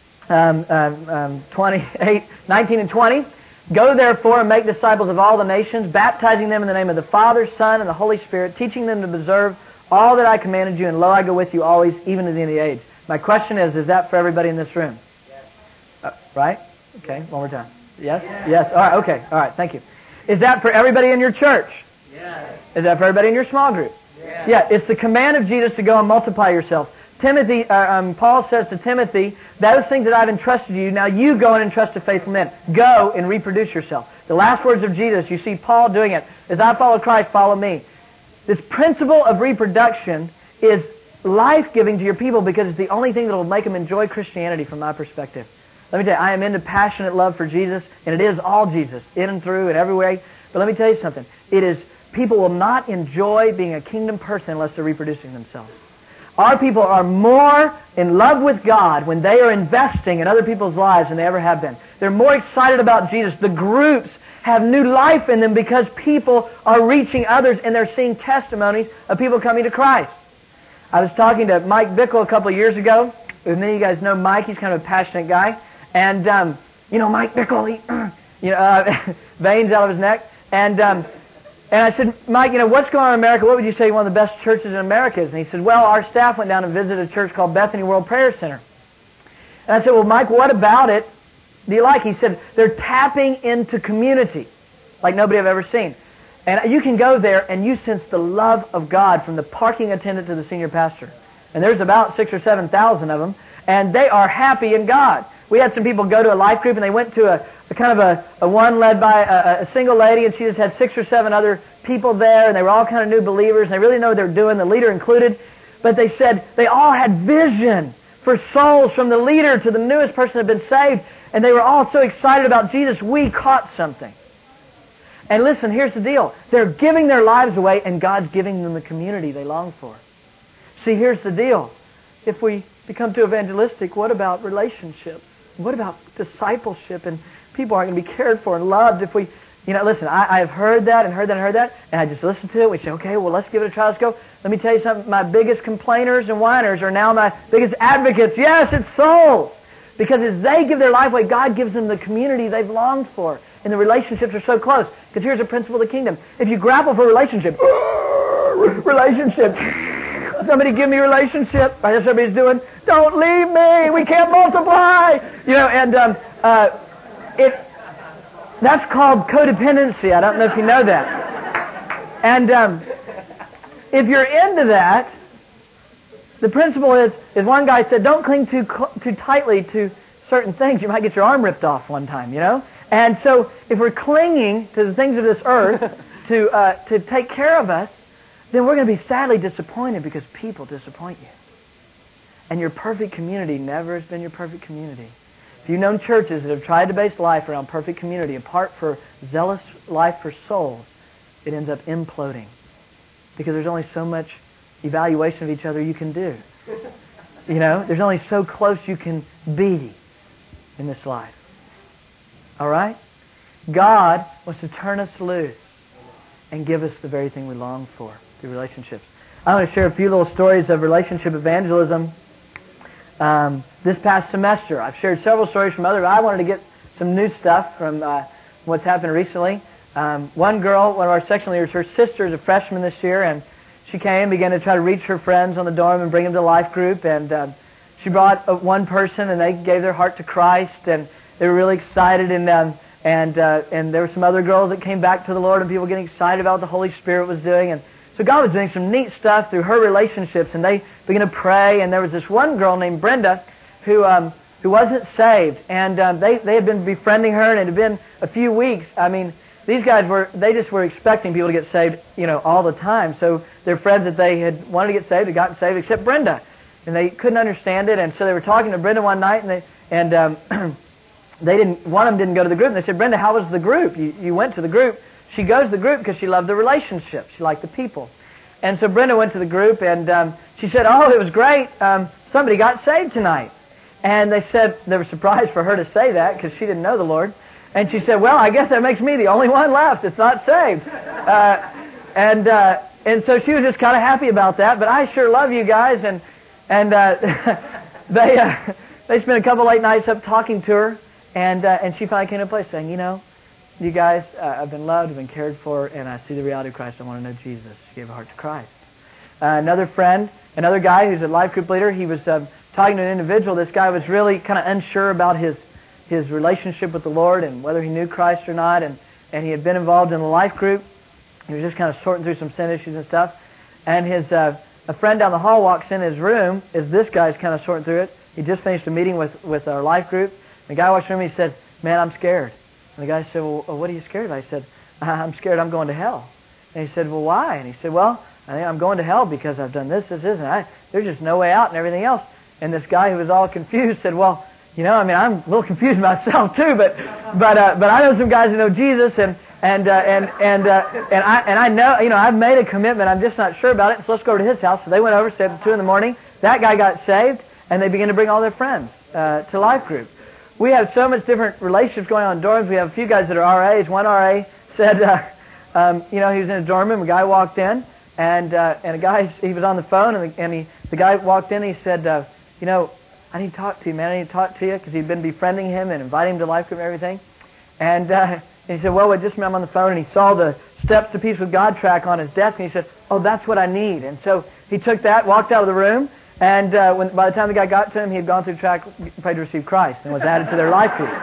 um, um, um, twenty-eight, nineteen and twenty. Go therefore and make disciples of all the nations, baptizing them in the name of the Father, Son, and the Holy Spirit, teaching them to observe all that I commanded you, and lo, I go with you always, even to the end of the age. My question is, is that for everybody in this room? Yes. Uh, right? Okay, one more time. Yes? Yes? Yes. All right, okay. All right, thank you. Is that for everybody in your church? Yes. Is that for everybody in your small group? Yes. Yeah, it's the command of Jesus to go and multiply yourself. Timothy, uh, um, Paul says to Timothy, those things that I've entrusted you, now you go and entrust to faithful men. Go and reproduce yourself. The last words of Jesus, you see Paul doing it. As I follow Christ, follow me. This principle of reproduction is life-giving to your people because it's the only thing that will make them enjoy Christianity from my perspective. Let me tell you, I am into passionate love for Jesus, and it is all Jesus, in and through and every way. But let me tell you something. It is, people will not enjoy being a kingdom person unless they're reproducing themselves. Our people are more in love with God when they are investing in other people's lives than they ever have been. They're more excited about Jesus. The groups have new life in them because people are reaching others and they're seeing testimonies of people coming to Christ. I was talking to Mike Bickle a couple of years ago. Many of you guys know Mike. He's kind of a passionate guy. And, um, you know, Mike Bickle, he, you know, uh, veins out of his neck. And um, and I said, Mike, you know, what's going on in America? What would you say one of the best churches in America is? And he said, well, our staff went down and visited a church called Bethany World Prayer Center. And I said, well, Mike, what about it do you like? He said, they're tapping into community like nobody I've ever seen. And you can go there and you sense the love of God from the parking attendant to the senior pastor. And there's about six or seven thousand of them, and they are happy in God. We had some people go to a life group, and they went to a, a kind of a, a one led by a, a single lady, and she just had six or seven other people there, and they were all kind of new believers, and they really know what they're doing, the leader included. But they said they all had vision for souls from the leader to the newest person that had been saved, and they were all so excited about Jesus. We caught something. And listen, here's the deal. They're giving their lives away, and God's giving them the community they long for. See, here's the deal. If we become too evangelistic, what about relationships? What about discipleship? And people aren't going to be cared for and loved if we... You know, listen, I, I've heard that and heard that and heard that, and I just listened to it. We say, okay, well, let's give it a try. Let's go. Let me tell you something. My biggest complainers and whiners are now my biggest advocates. Yes, it's souls. Because as they give their life away, God gives them the community they've longed for. And the relationships are so close. Because here's a principle of the kingdom. If you grapple for relationship, relationship, somebody give me a relationship. That's what everybody's doing. Don't leave me. We can't multiply. You know, and um, uh, it... That's called codependency. I don't know if you know that. And um, if you're into that, the principle is, is one guy said, don't cling too too tightly to certain things. You might get your arm ripped off one time, you know? And so if we're clinging to the things of this earth to uh, to take care of us, then we're going to be sadly disappointed because people disappoint you. And your perfect community never has been your perfect community. If you've known churches that have tried to base life around perfect community, apart for zealous life for souls, it ends up imploding. Because there's only so much evaluation of each other you can do. You know, there's only so close you can be in this life. All right? God wants to turn us loose and give us the very thing we long for through relationships. I want to share a few little stories of relationship evangelism. Um, this past semester, I've shared several stories from others. I wanted to get some new stuff from uh, what's happened recently. Um, one girl, one of our section leaders, her sister is a freshman this year, and she came and began to try to reach her friends on the dorm and bring them to life group. And um, she brought uh, one person, and they gave their heart to Christ, and they were really excited. And um, and uh, and there were some other girls that came back to the Lord, and people getting excited about what the Holy Spirit was doing. And so God was doing some neat stuff through her relationships, and they began to pray. And there was this one girl named Brenda who um, who wasn't saved, and um, they they had been befriending her, and it had been a few weeks. I mean, these guys were they just were expecting people to get saved, you know, all the time. So their friends that they had wanted to get saved had gotten saved, except Brenda, and they couldn't understand it. And so they were talking to Brenda one night, and they and um, they didn't one of them didn't go to the group. And they said, Brenda, how was the group? You you went to the group. She goes to the group because she loved the relationship. She liked the people. And so Brenda went to the group, and um, she said, oh, it was great. Um, somebody got saved tonight. And they said, they were surprised for her to say that because she didn't know the Lord. And she said, well, I guess that makes me the only one left that's not saved. Uh, and uh, and so she was just kind of happy about that. But I sure love you guys. And and uh, they uh, they spent a couple late nights up talking to her. And, uh, and she finally came to a place saying, you know, you guys, uh, I've been loved, I've been cared for, and I see the reality of Christ. I want to know Jesus. She gave her heart to Christ. Uh, another friend, another guy who's a life group leader, he was um, talking to an individual. This guy was really kind of unsure about his his relationship with the Lord and whether he knew Christ or not, and, and he had been involved in a life group. He was just kind of sorting through some sin issues and stuff. And his uh, a friend down the hall walks in his room as this guy's kind of sorting through it. He just finished a meeting with, with our life group. The guy walks in and he said, man, I'm scared. And the guy said, well, what are you scared of? I said, I'm scared I'm going to hell. And he said, well, why? And he said, well, I think I'm going to hell because I've done this, this, this, and I, there's just no way out and everything else. And this guy who was all confused said, well, you know, I mean, I'm a little confused myself too, but but uh, but I know some guys who know Jesus, and and uh, and and uh, and I and I know, you know, I've made a commitment. I'm just not sure about it. So let's go over to his house. So they went over, stayed at two in the morning. That guy got saved, and they began to bring all their friends uh, to life group. We have so much different relationships going on in dorms. We have a few guys that are R As. One R A said, uh, um, you know, he was in a dorm room. A guy walked in, and uh, and a guy, he was on the phone, and, the, and he the guy walked in. And he said, uh, you know, I need to talk to you, man. I need to talk to you because he'd been befriending him and inviting him to life group and everything. And, uh, and he said, well, wait, just a minute, I'm on the phone. And he saw the Steps to Peace with God track on his desk, and he said, oh, that's what I need. And so he took that, walked out of the room, and uh, when, by the time the guy got to him, he had gone through the track, prayed to receive Christ, and was added to their life group.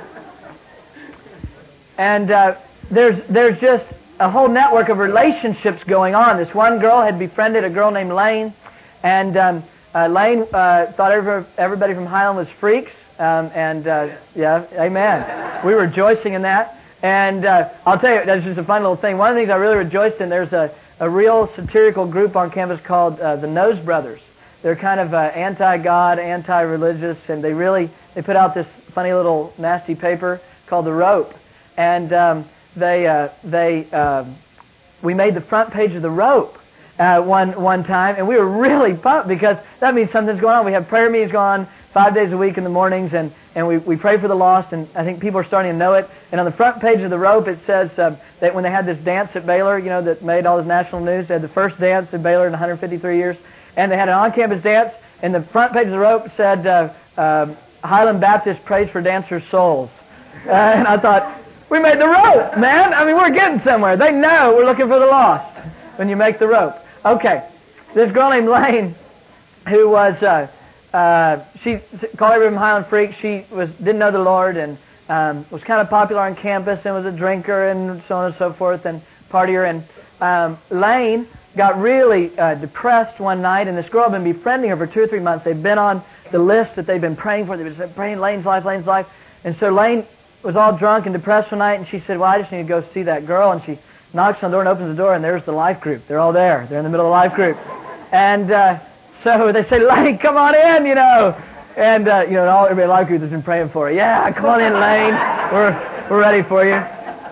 And uh, there's there's just a whole network of relationships going on. This one girl had befriended a girl named Lane, and um, uh, Lane uh, thought every, everybody from Highland was freaks, um, and uh, yeah, amen. We were rejoicing in that. And uh, I'll tell you, that's just a fun little thing. One of the things I really rejoiced in, there's a, a real satirical group on campus called uh, the Nose Brothers. They're kind of uh, anti-God, anti-religious, and they really, they put out this funny little nasty paper called The Rope. And um, they, uh, they, uh, we made the front page of The Rope uh, one one time, and we were really pumped because that means something's going on. We have prayer meetings going on five days a week in the mornings, and, and we, we pray for the lost, and I think people are starting to know it. And on the front page of The Rope, it says uh, that when they had this dance at Baylor, you know, that made all this national news, they had the first dance at Baylor in one hundred fifty-three years, and they had an on-campus dance, and the front page of The Rope said, uh, uh, Highland Baptist prays for dancers' souls. Uh, and I thought, we made the rope, man. I mean, we're getting somewhere. They know we're looking for the lost when you make the rope. Okay, this girl named Lane, who was, uh, uh, she called everyone Highland freak. She was didn't know the Lord and um, was kind of popular on campus and was a drinker and so on and so forth and partier. And um, Lane got really uh, depressed one night, and this girl had been befriending her for two or three months. They've been on the list that they've been praying for. They've been praying Lane's life, Lane's life. And so Lane was all drunk and depressed one night, and she said, well, I just need to go see that girl. And she knocks on the door and opens the door, and there's the life group. They're all there. They're in the middle of the life group. And uh, so they say, Lane, come on in, you know. And, uh, you know, all everybody in the life group has been praying for her. Yeah, come on in, Lane. We're, we're ready for you.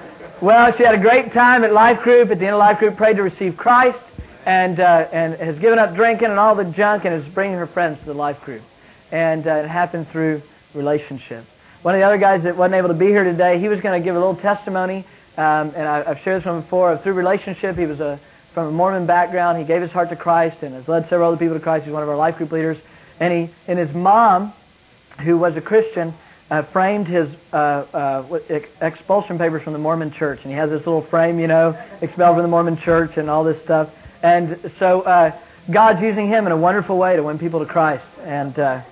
Well, she had a great time at life group. At the end of life group, prayed to receive Christ, and uh, and has given up drinking and all the junk, and is bringing her friends to the life group. And uh, it happened through relationship. One of the other guys that wasn't able to be here today, he was going to give a little testimony, um, and I, I've shared this one before. Through relationship, he was a, from a Mormon background. He gave his heart to Christ and has led several other people to Christ. He's one of our life group leaders. And he and his mom, who was a Christian, uh, framed his uh, uh, expulsion papers from the Mormon church. And he has this little frame, you know, expelled from the Mormon church and all this stuff. And so uh, God's using him in a wonderful way to win people to Christ. And uh,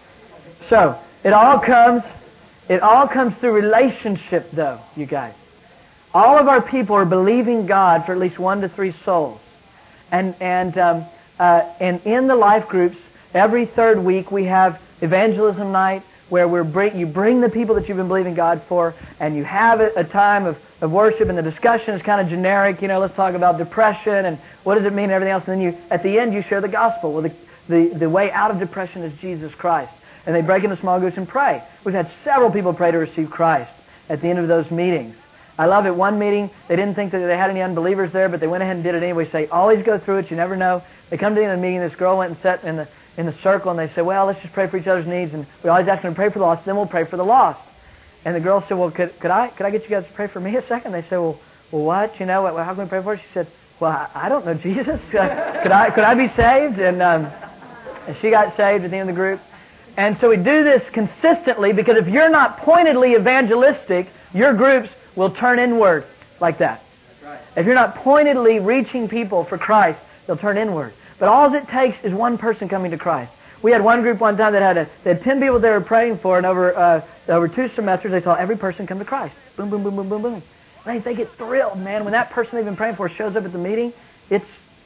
so it all comes, it all comes through relationship, though, you guys. All of our people are believing God for at least one to three souls. And and um, uh, and in the life groups, every third week we have evangelism night, where we're bring, you bring the people that you've been believing God for, and you have a, a time of, of worship, and the discussion is kind of generic. You know, let's talk about depression and what does it mean and everything else. And then you, at the end, you share the gospel. Well, the, the, the way out of depression is Jesus Christ. And they break into small groups and pray. We've had several people pray to receive Christ at the end of those meetings. I love it. One meeting, they didn't think that they had any unbelievers there, but they went ahead and did it anyway. Say, always go through it. You never know. They come to the end of the meeting. This girl went and sat in the in the circle, and they said, well, let's just pray for each other's needs. And we always ask them to pray for the lost, then we'll pray for the lost. And the girl said, well, could, could I could I get you guys to pray for me a second? They said, well, well, what? You know, how can we pray for her? She said, well, I, I don't know Jesus. could I could I be saved? And, um, and she got saved at the end of the group. And so we do this consistently, because if you're not pointedly evangelistic, your groups will turn inward like that. That's right. If you're not pointedly reaching people for Christ, they'll turn inward. But all it takes is one person coming to Christ. We had one group one time that had a, they had ten people they were praying for, and over uh, over two semesters they saw every person come to Christ. Boom, boom, boom, boom, boom, boom. Man, they get thrilled, man. When that person they've been praying for shows up at the meeting, it's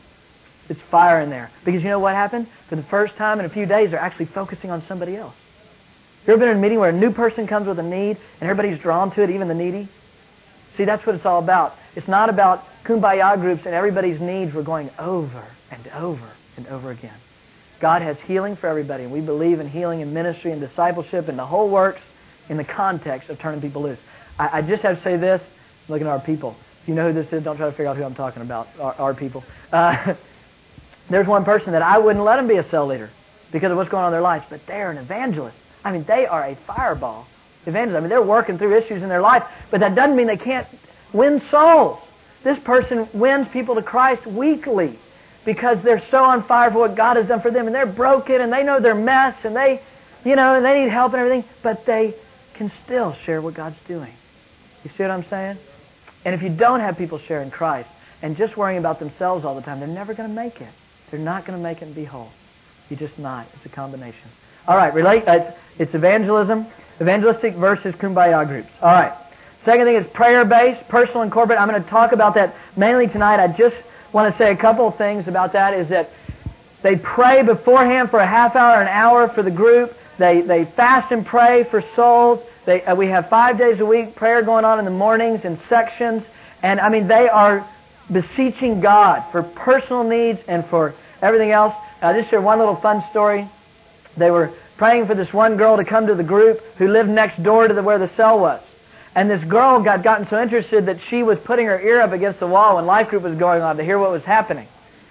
it's fire in there. Because you know what happened? For the first time in a few days, they're actually focusing on somebody else. You ever been in a meeting where a new person comes with a need, and everybody's drawn to it, even the needy? See, that's what it's all about. It's not about kumbaya groups and everybody's needs. We're going over and over and over again. God has healing for everybody, and we believe in healing and ministry and discipleship, and the whole works in the context of turning people loose. I, I just have to say this, looking at our people. If you know who this is, don't try to figure out who I'm talking about, our, our people. Uh, there's one person that I wouldn't let him be a cell leader because of what's going on in their lives, but they're an evangelist. I mean, they are a fireball evangelist. I mean, they're working through issues in their life, but that doesn't mean they can't win souls. This person wins people to Christ weekly because they're so on fire for what God has done for them, and they're broken, and they know their mess, and they, you know, and they need help and everything, but they can still share what God's doing. You see what I'm saying? And if you don't have people sharing Christ and just worrying about themselves all the time, they're never going to make it. They're not going to make it and be whole. You're just not. It's a combination. All right, relate. Uh, it's evangelism, evangelistic versus kumbaya groups. All right. Second thing is prayer-based, personal and corporate. I'm going to talk about that mainly tonight. I just want to say a couple of things about that. Is that they pray beforehand for a half hour, an hour for the group. They they fast and pray for souls. They uh, we have five days a week prayer going on in the mornings in sections, and I mean they are beseeching God for personal needs and for everything else. I'll just share one little fun story. They were praying for this one girl to come to the group who lived next door to the, where the cell was. And this girl got gotten so interested that she was putting her ear up against the wall when life group was going on to hear what was happening.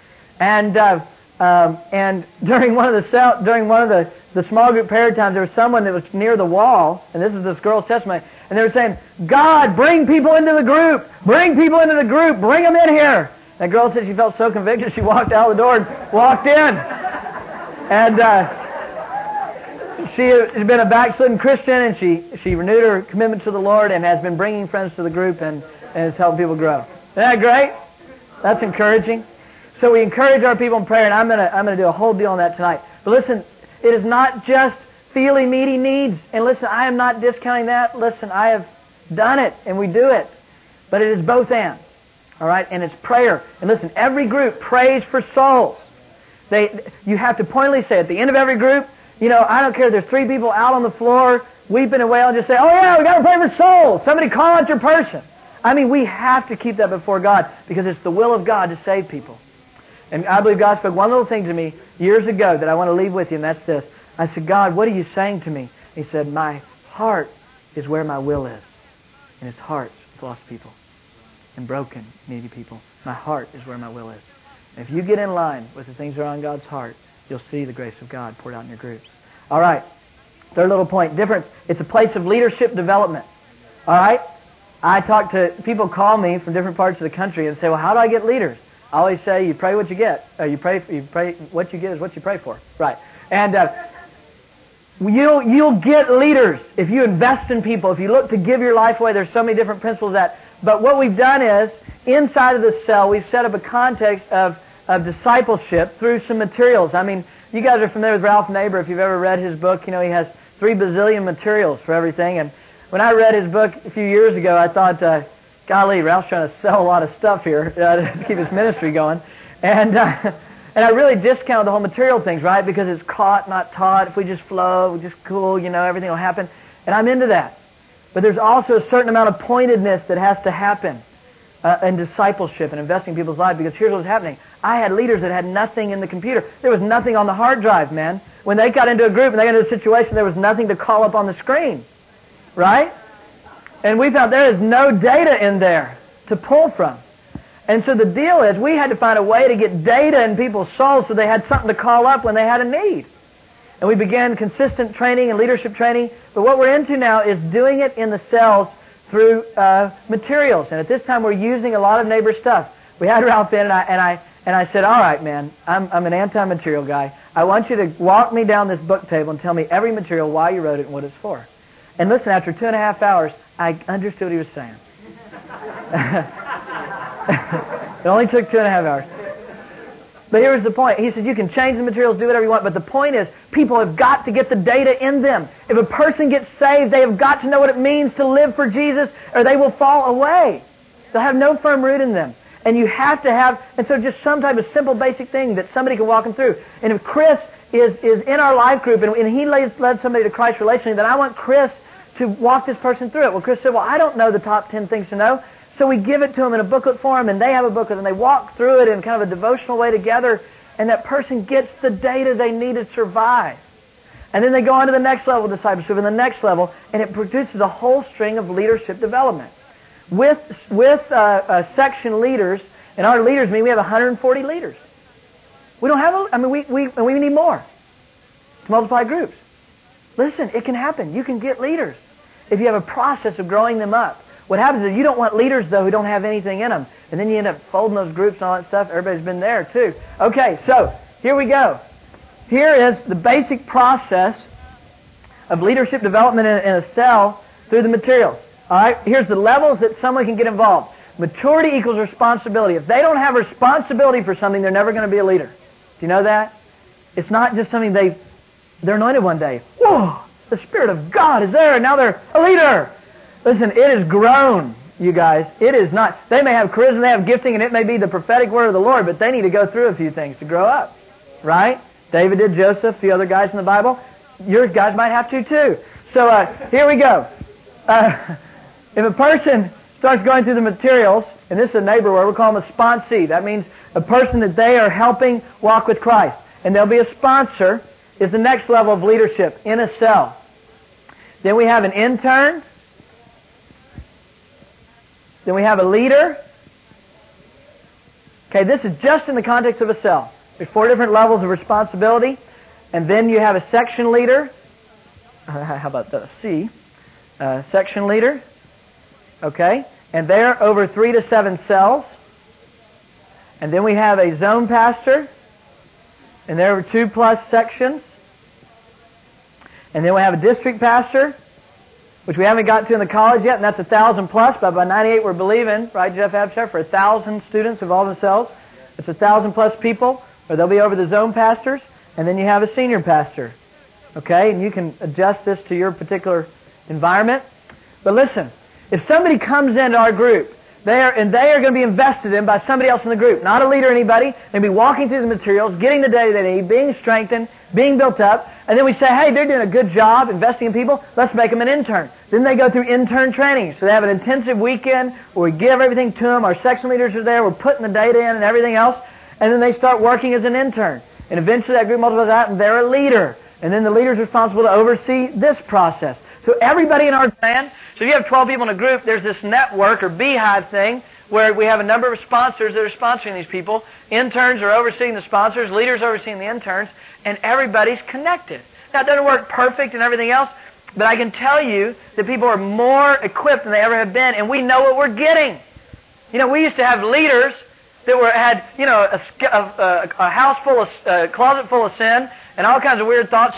And uh, um, and during one of the cell, during one of the, the small group prayer times, there was someone that was near the wall, and this is this girl's testimony, and they were saying, "God, bring people into the group, bring people into the group, bring them in here." That girl said she felt so convicted, she walked out the door and walked in, and. Uh, She has been a backslidden Christian, and she, she renewed her commitment to the Lord and has been bringing friends to the group and, and is helping people grow. Isn't that great? That's encouraging. So we encourage our people in prayer, and I'm going to I'm going to do a whole deal on that tonight. But listen, it is not just feely, meaty needs. And listen, I am not discounting that. Listen, I have done it, and we do it. But it is both and. All right? And it's prayer. And listen, every group prays for souls. They You have to pointedly say at the end of every group, you know, I don't care if there's three people out on the floor weeping and wailing, just say, "Oh yeah, we got to pray for souls. Somebody call out your person." I mean, we have to keep that before God because it's the will of God to save people. And I believe God spoke one little thing to me years ago that I want to leave with you, and that's this. I said, God, what are you saying to me? He said, my heart is where my will is. And it's hearts of lost people and broken, needy people. My heart is where my will is. And if you get in line with the things that are on God's heart, you'll see the grace of God poured out in your groups. All right. Third little point. Difference. It's a place of leadership development. All right. I talk to people call me from different parts of the country and say, well, how do I get leaders? I always say, you pray what you get. Or you pray, you pray, what you get is what you pray for. Right. And uh, you'll, you'll get leaders if you invest in people, if you look to give your life away. There's so many different principles that. But what we've done is, inside of the cell, we've set up a context of, of discipleship through some materials. I mean, you guys are familiar with Ralph Naber. If you've ever read his book, you know, he has three bazillion materials for everything. And when I read his book a few years ago, I thought, uh, golly, Ralph's trying to sell a lot of stuff here uh, to keep his ministry going. And uh, and I really discounted the whole material things, right? Because it's caught, not taught. If we just flow, just cool, you know, everything will happen. And I'm into that. But there's also a certain amount of pointedness that has to happen uh, in discipleship and investing in people's lives. Because here's what's happening. I had leaders that had nothing in the computer. There was nothing on the hard drive, man. When they got into a group and they got into a situation, there was nothing to call up on the screen. Right? And we found there is no data in there to pull from. And so the deal is we had to find a way to get data in people's souls so they had something to call up when they had a need. And we began consistent training and leadership training. But what we're into now is doing it in the cells through uh, materials. And at this time we're using a lot of Naber stuff. We had Ralph in and I and I and I said, all right, man, I'm I'm an anti-material guy. I want you to walk me down this book table and tell me every material, why you wrote it, and what it's for. And listen, after two and a half hours, I understood what he was saying. It only took two and a half hours. But here's the point. He said, you can change the materials, do whatever you want, but the point is, people have got to get the data in them. If a person gets saved, they have got to know what it means to live for Jesus, or they will fall away. They'll have no firm root in them. And you have to have, and so just some type of simple, basic thing that somebody can walk them through. And if Chris is, is in our life group, and, and he led, led somebody to Christ relationally, then I want Chris to walk this person through it. Well, Chris said, well, I don't know the top ten things to know. So we give it to them in a booklet form, and they have a booklet, and they walk through it in kind of a devotional way together, and that person gets the data they need to survive. And then they go on to the next level of discipleship and the next level, and it produces a whole string of leadership development. With with uh, uh, section leaders, and our leaders mean we have one hundred forty leaders. We don't have, a, I mean, we, we, we need more to multiply groups. Listen, it can happen. You can get leaders if you have a process of growing them up. What happens is you don't want leaders, though, who don't have anything in them. And then you end up folding those groups and all that stuff. Everybody's been there, too. Okay, so here we go. Here is the basic process of leadership development in, in a cell through the materials. All right, here's the levels that someone can get involved. Maturity equals responsibility. If they don't have responsibility for something, they're never going to be a leader. Do you know that? It's not just something they, they're anointed one day. Whoa, the Spirit of God is there, and now they're a leader. Listen, it is grown, you guys. It is not. They may have charisma, they have gifting, and it may be the prophetic word of the Lord, but they need to go through a few things to grow up. Right? David did, Joseph, a few other guys in the Bible. Your guys might have to too. So uh, here we go. Uh, if a person starts going through the materials, and this is a Naber word, we call them a sponsee. That means a person that they are helping walk with Christ. And there'll be a sponsor, is the next level of leadership in a cell. Then we have an intern. Then we have a leader. Okay, this is just in the context of a cell. There's four different levels of responsibility. And then you have a section leader. Uh, how about the C? Uh, section leader. Okay, and they're over three to seven cells. And then we have a zone pastor. And there are two plus sections. And then we have a district pastor, which we haven't got to in the college yet, and that's a thousand plus. But by ninety-eight, we're believing, right, Jeff Abshire, for a thousand students of all themselves. It's a thousand plus people, or they'll be over the zone pastors. And then you have a senior pastor. Okay, and you can adjust this to your particular environment. But listen, if somebody comes into our group They are, and they are going to be invested in by somebody else in the group, not a leader or anybody. They'll be walking through the materials, getting the data they need, being strengthened, being built up, and then we say, hey, they're doing a good job investing in people, let's make them an intern. Then they go through intern training. So they have an intensive weekend where we give everything to them, our section leaders are there, we're putting the data in and everything else, and then they start working as an intern. And eventually that group multiplies out and they're a leader. And then the leader's responsible to oversee this process. So everybody in our plan, so if you have twelve people in a group, there's this network or beehive thing where we have a number of sponsors that are sponsoring these people. Interns are overseeing the sponsors, leaders are overseeing the interns, and everybody's connected. Now, it doesn't work perfect and everything else, but I can tell you that people are more equipped than they ever have been, and we know what we're getting. You know, we used to have leaders that were had, you know, a, a, a house full of, a closet full of sin and all kinds of weird thoughts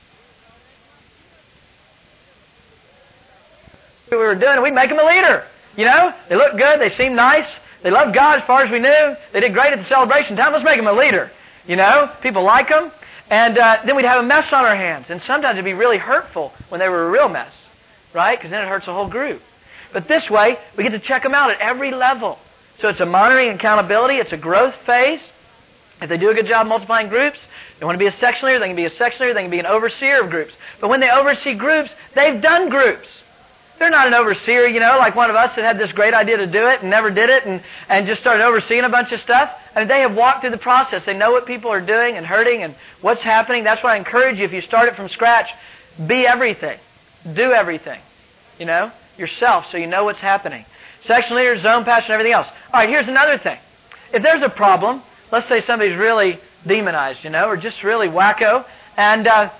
we were doing, and we'd make them a leader. You know, they look good, they seem nice, they love God as far as we knew, they did great at the celebration time, let's make them a leader. You know, people like them, and uh, then we'd have a mess on our hands, and sometimes it'd be really hurtful when they were a real mess, right? Because then it hurts the whole group. But this way, we get to check them out at every level. So it's a monitoring accountability, it's a growth phase. If they do a good job multiplying groups, they want to be a section leader, they can be a section leader, they can be an overseer of groups. But when they oversee groups, they've done groups. They're not an overseer, you know, like one of us that had this great idea to do it and never did it and, and just started overseeing a bunch of stuff. I mean, they have walked through the process. They know what people are doing and hurting and what's happening. That's why I encourage you, if you start it from scratch, be everything. Do everything, you know, yourself, so you know what's happening. Section leader, zone pastor, and everything else. All right, here's another thing. If there's a problem, let's say somebody's really demonized, you know, or just really wacko, and... Uh,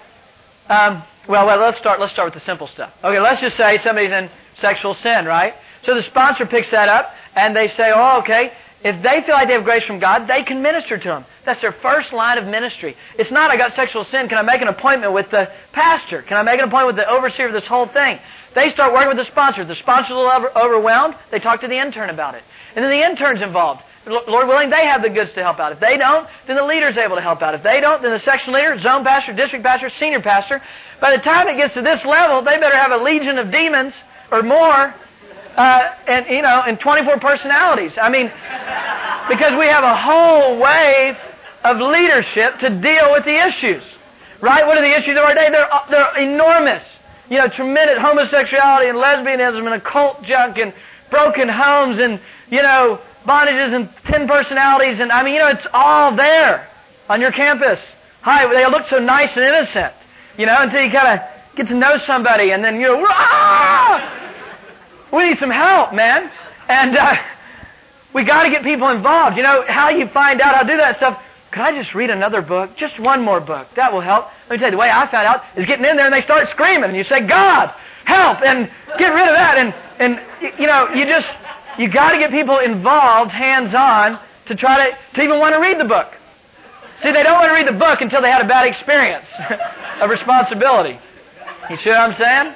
um, Well, well, let's start. Let's start with the simple stuff. Okay, let's just say somebody's in sexual sin, right? So the sponsor picks that up, and they say, "Oh, okay." If they feel like they have grace from God, they can minister to them. That's their first line of ministry. It's not, "I got sexual sin. Can I make an appointment with the pastor? Can I make an appointment with the overseer of this whole thing?" They start working with the sponsor. If the sponsor's a little over- overwhelmed, they talk to the intern about it, and then the intern's involved. Lord willing, they have the goods to help out. If they don't, then the leader's able to help out. If they don't, then the section leader, zone pastor, district pastor, senior pastor. By the time it gets to this level, they better have a legion of demons or more, uh, and you know, and twenty-four personalities. I mean, because we have a whole wave of leadership to deal with the issues, right? What are the issues of our day? They're they're enormous. You know, tremendous homosexuality and lesbianism and occult junk and broken homes and you know. bondages and ten personalities, and I mean, you know, it's all there on your campus. Hi, they look so nice and innocent, you know, until you kind of get to know somebody, and then you're, ah! We need some help, man. And uh, we got to get people involved. You know, how you find out how to do that stuff, could I just read another book? Just one more book. That will help. Let me tell you, the way I found out is getting in there and they start screaming, and you say, God, help, and get rid of that, and, and you know, you just... You got to get people involved, hands-on, to try to, to even want to read the book. See, they don't want to read the book until they had a bad experience of responsibility. You see what I'm saying?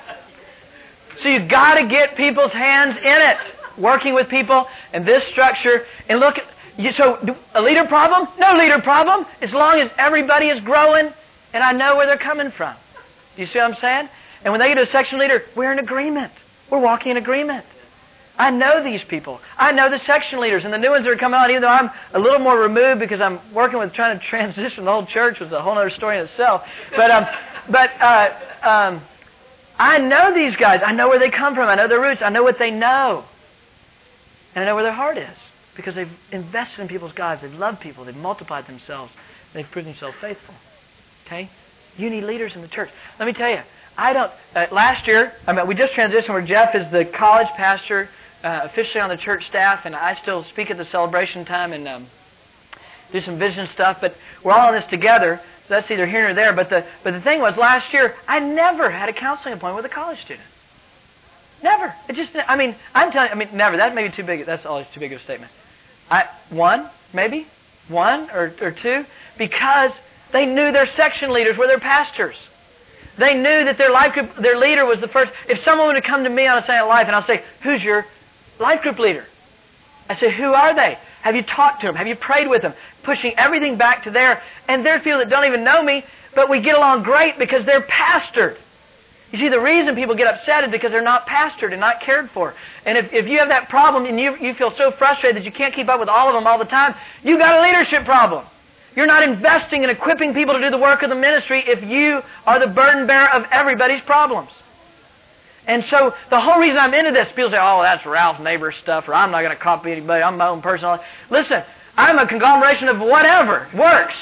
So you got to get people's hands in it, working with people in this structure. And look, at, so a leader problem? No leader problem, as long as everybody is growing and I know where they're coming from. Do you see what I'm saying? And when they get to a section leader, we're in agreement. We're walking in agreement. I know these people. I know the section leaders and the new ones that are coming on, even though I'm a little more removed because I'm working with trying to transition the whole church, which is a whole other story in itself. But um, but uh, um, I know these guys. I know where they come from. I know their roots. I know what they know. And I know where their heart is because they've invested in people's lives. They've loved people. They've multiplied themselves. They've proven themselves faithful. Okay? You need leaders in the church. Let me tell you, I don't... Uh, last year, I mean, we just transitioned where Jeff is the college pastor Uh, officially on the church staff, and I still speak at the celebration time and um, do some vision stuff, but we're all in this together, so that's either here or there. But the but the thing was, last year, I never had a counseling appointment with a college student. Never. It just, I mean, I'm telling you, I mean, never. That may be too big, that's always too big of a statement. I One, maybe, one or, or two, because they knew their section leaders were their pastors. They knew that their life group, their leader was the first. If someone would have come to me on a Saint Life, and I'll say, who's your life group leader? I say, who are they? Have you talked to them? Have you prayed with them? Pushing everything back to there. And there are people that don't even know me, but we get along great because they're pastored. You see, the reason people get upset is because they're not pastored and not cared for. And if, if you have that problem and you, you feel so frustrated that you can't keep up with all of them all the time, you've got a leadership problem. You're not investing in equipping people to do the work of the ministry if you are the burden bearer of everybody's problems. And so the whole reason I'm into this, people say, oh, that's Ralph Neighbor stuff, or I'm not going to copy anybody, I'm my own person. Listen, I'm a conglomeration of whatever works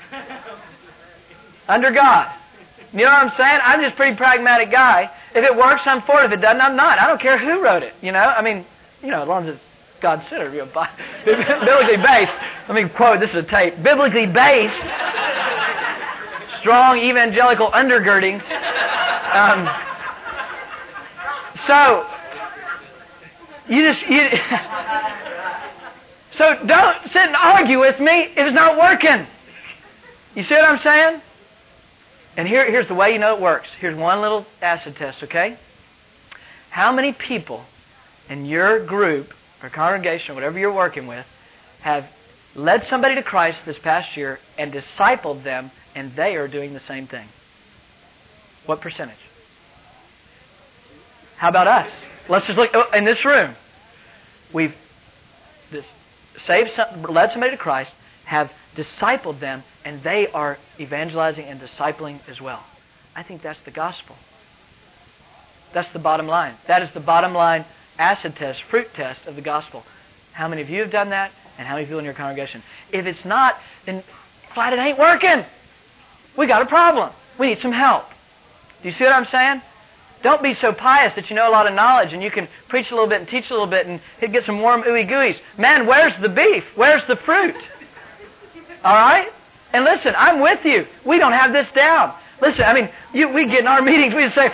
under God. You know what I'm saying? I'm just a pretty pragmatic guy. If it works, I'm for it. If it doesn't, I'm not. I don't care who wrote it, you know? I mean, you know, as long as it's God-centered, you know, biblically based. Let me quote, this is a tape. Biblically based, strong evangelical undergirdings. Um, so, you just... You, so don't sit and argue with me if it's not working. You see what I'm saying? And here, here's the way you know it works. Here's one little acid test, okay? How many people in your group or congregation or whatever you're working with have led somebody to Christ this past year and discipled them, and they are doing the same thing? What percentage? How about us? Let's just look oh, in this room. We've this, saved, some, led somebody to Christ, have discipled them, and they are evangelizing and discipling as well. I think that's the gospel. That's the bottom line. That is the bottom line acid test, fruit test of the gospel. How many of you have done that, and how many people in your congregation? If it's not, then flat it ain't working. We got a problem. We need some help. Do you see what I'm saying? Don't be so pious that you know a lot of knowledge and you can preach a little bit and teach a little bit and get some warm ooey gooeys. Man, where's the beef? Where's the fruit? All right? And listen, I'm with you. We don't have this down. Listen, I mean, you, we get in our meetings, we say,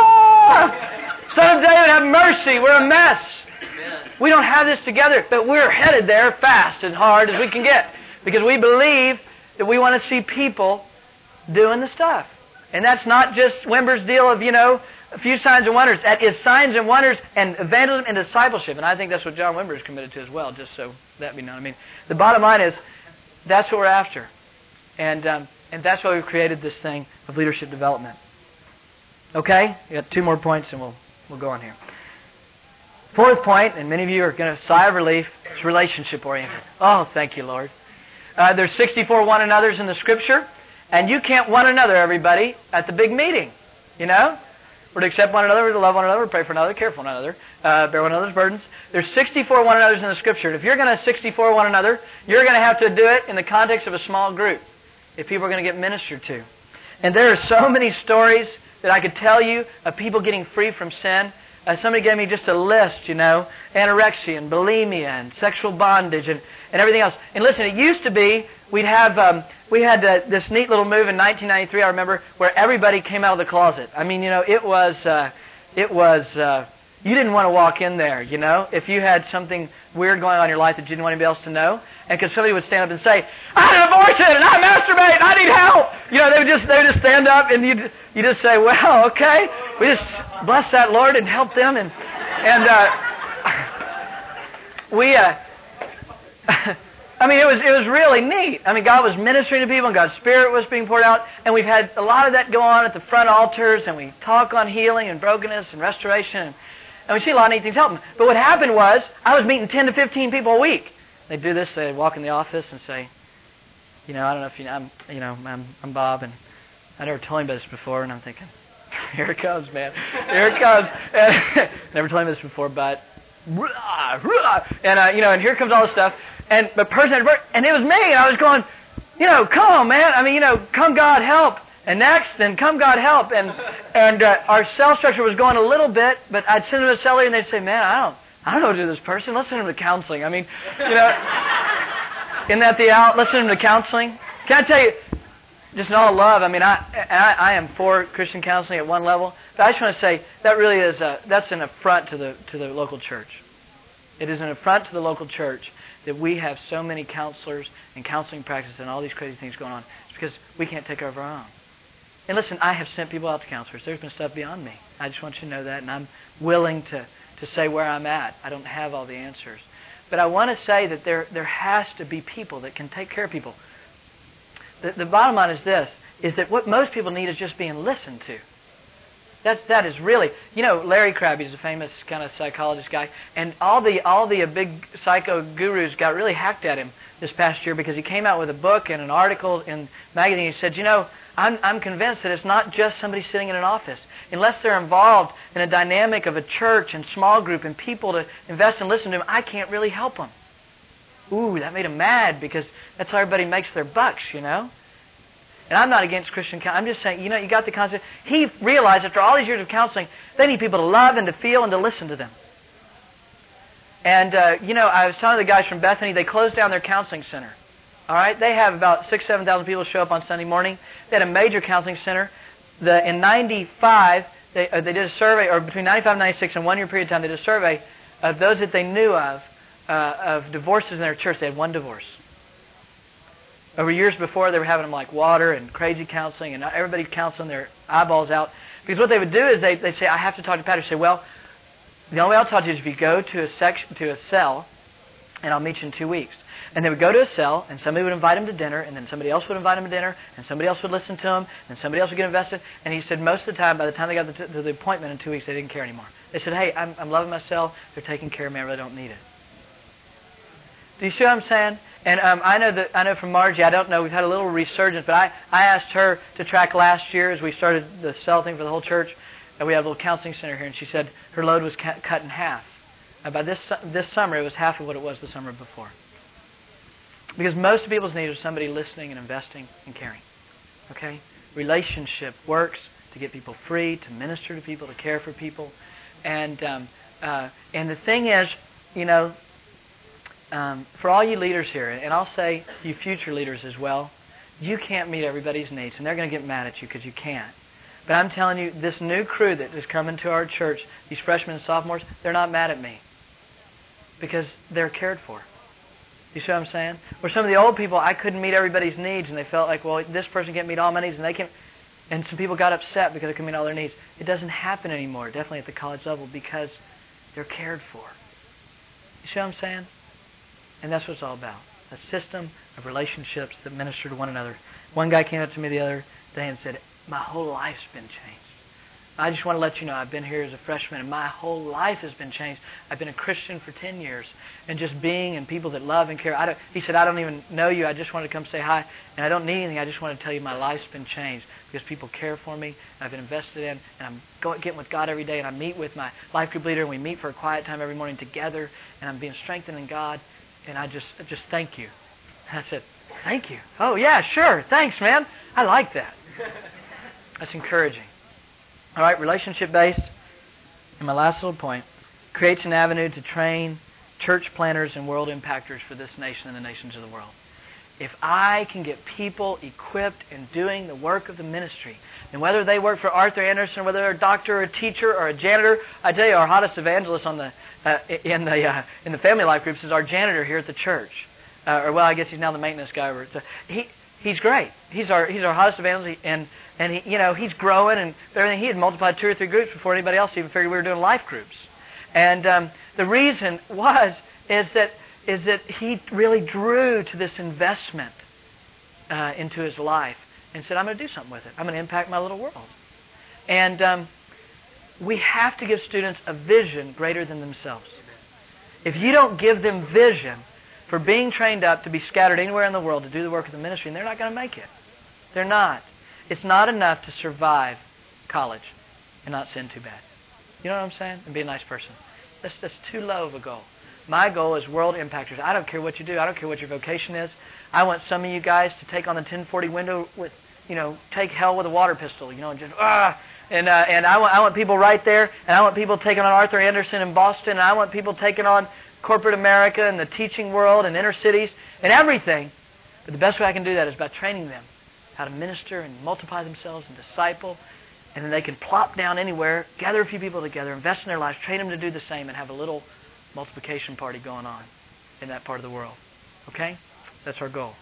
oh, Son of David, have mercy. We're a mess. We don't have this together, but we're headed there fast and hard as we can get because we believe that we want to see people doing the stuff. And that's not just Wimber's deal of, you know, a few signs and wonders. That is signs and wonders and evangelism and discipleship. And I think that's what John Wimber is committed to as well, just so that be known. I mean, the bottom line is that's what we're after. And um, and that's why we've created this thing of leadership development. Okay? We got two more points and we'll we'll go on here. Fourth point, and many of you are going to sigh of relief, it's relationship oriented. Oh, thank you, Lord. Uh, there's sixty-four one another's in the Scripture, and you can't one another, everybody, at the big meeting. You know? We're to accept one another, we're to love one another, pray for another, care for one another, uh, bear one another's burdens. There's sixty-four one another's in the Scripture. If you're going to sixty-four one another, you're going to have to do it in the context of a small group if people are going to get ministered to. And there are so many stories that I could tell you of people getting free from sin. Uh, somebody gave me just a list, you know, anorexia and bulimia and sexual bondage and, and everything else. And listen, it used to be we'd have um, we had uh, this neat little move in nineteen ninety-three, I remember, where everybody came out of the closet. I mean, you know, it was uh, it was uh, you didn't want to walk in there, you know, if you had something weird going on in your life that you didn't want anybody else to know. And because somebody would stand up and say, I had an abortion and I masturbate and I need help. You know, they would just they would just stand up and you you just say, well, okay, we just bless that Lord and help them and and uh, we. Uh, I mean, it was it was really neat. I mean, God was ministering to people, and God's Spirit was being poured out, and we've had a lot of that go on at the front altars, and we talk on healing and brokenness and restoration, and, and we see a lot of neat things happen. But what happened was, I was meeting ten to fifteen people a week. They'd do this, they'd walk in the office and say, you know, I don't know if you know, I'm, you know, I'm, I'm Bob, and I never told anybody this before, and I'm thinking, here it comes, man, here it comes. And never told anybody this before, but, and uh, you know, and here comes all this stuff. And the person had worked, and it was me, and I was going, you know, come on, man. I mean, you know, come God help. And next, and come God help. And and uh, our cell structure was going a little bit, but I'd send them to celery, and they'd say, man, I don't, I don't know what to do with this person. Let's send them to counseling. I mean, you know, isn't that the out? Let's send them to counseling. Can I tell you, just in all love, I mean, I, I I am for Christian counseling at one level, but I just want to say that really is a, that's an affront to the to the local church. It is an affront to the local church that we have so many counselors and counseling practices and all these crazy things going on. It's because we can't take care of our own. And listen, I have sent people out to counselors. There's been stuff beyond me. I just want you to know that, and I'm willing to, to say where I'm at. I don't have all the answers. But I want to say that there, there has to be people that can take care of people. The, the bottom line is this, is that what most people need is just being listened to. That's that is really, you know, Larry Crabb, he's a famous kind of psychologist guy, and all the all the uh, big psycho gurus got really hacked at him this past year because he came out with a book and an article in magazine. He said, you know, I'm I'm convinced that it's not just somebody sitting in an office. Unless they're involved in a dynamic of a church and small group and people to invest and listen to them, I can't really help them. Ooh, that made him mad because that's how everybody makes their bucks, you know. And I'm not against Christian counseling. I'm just saying, you know, you got the concept. He realized after all these years of counseling, they need people to love and to feel and to listen to them. And, uh, you know, I was telling the guys from Bethany, they closed down their counseling center. All right? They have about six, seven thousand people show up on Sunday morning. They had a major counseling center. The, in ninety-five, they, uh, they did a survey, or between ninety-five and ninety-six, in one year period of time, they did a survey of those that they knew of, uh, of divorces in their church. They had one divorce. Over years before, they were having them like water and crazy counseling, and everybody's counseling their eyeballs out. Because what they would do is they, they'd say, I have to talk to Pastor. Say, well, the only way I'll talk to you is if you go to a section, to a cell, and I'll meet you in two weeks. And they would go to a cell, and somebody would invite them to dinner, and then somebody else would invite them to dinner, and somebody else would listen to them, and somebody else would get invested. And he said most of the time, by the time they got to the, to the appointment in two weeks, they didn't care anymore. They said, hey, I'm, I'm loving myself. They're taking care of me. I really don't need it. Do you see what I'm saying? And um, I know that I know from Margie, I don't know, we've had a little resurgence, but I, I asked her to track last year as we started the cell thing for the whole church, and we have a little counseling center here, and she said her load was ca- cut in half. And by this this summer, it was half of what it was the summer before. Because most of people's need is somebody listening and investing and caring. Okay? Relationship works to get people free, to minister to people, to care for people. And um, uh, and the thing is, you know, um, for all you leaders here, and I'll say you future leaders as well, you can't meet everybody's needs, and they're going to get mad at you because you can't. But I'm telling you, this new crew that is coming to our church, these freshmen and sophomores, they're not mad at me because they're cared for. You see what I'm saying? Where some of the old people, I couldn't meet everybody's needs, and they felt like, well, this person can't meet all my needs, and they can. And some people got upset because they couldn't meet all their needs. It doesn't happen anymore, definitely at the college level, because they're cared for. You see what I'm saying? And that's what it's all about. A system of relationships that minister to one another. One guy came up to me the other day and said, my whole life's been changed. I just want to let you know, I've been here as a freshman, and my whole life has been changed. I've been a Christian for ten years, and just being and people that love and care. I don't, he said, I don't even know you. I just wanted to come say hi, and I don't need anything. I just want to tell you my life's been changed because people care for me, and I've been invested in, and I'm going, getting with God every day, and I meet with my life group leader, and we meet for a quiet time every morning together, and I'm being strengthened in God, and I just, just thank you. And I said, thank you. Oh, yeah, sure. Thanks, man. I like that. That's encouraging. All right, relationship-based, and my last little point, creates an avenue to train church planners and world impactors for this nation and the nations of the world. If I can get people equipped in doing the work of the ministry, and whether they work for Arthur Anderson, whether they're a doctor or a teacher or a janitor, I tell you, our hottest evangelist on the uh, in the uh, in the family life groups is our janitor here at the church. Uh, or well, I guess he's now the maintenance guy over. So he he's great. He's our he's our hottest evangelist, and and he you know he's growing and everything. He had multiplied two or three groups before anybody else even figured we were doing life groups. And um, the reason was is that is that he really drew to this investment uh, into his life and said, I'm going to do something with it. I'm going to impact my little world. And um, we have to give students a vision greater than themselves. If you don't give them vision for being trained up to be scattered anywhere in the world to do the work of the ministry, they're not going to make it. They're not. It's not enough to survive college and not sin too bad. You know what I'm saying? And be a nice person. That's, that's too low of a goal. My goal is world impactors. I don't care what you do. I don't care what your vocation is. I want some of you guys to take on the ten forty window with, you know, take hell with a water pistol, you know, and just, ah. And uh, and I want I want people right there, and I want people taking on Arthur Anderson in Boston, and I want people taking on corporate America and the teaching world and inner cities and everything. But the best way I can do that is by training them how to minister and multiply themselves and disciple. And then they can plop down anywhere, gather a few people together, invest in their lives, train them to do the same, and have a little multiplication party going on in that part of the world. Okay? That's our goal.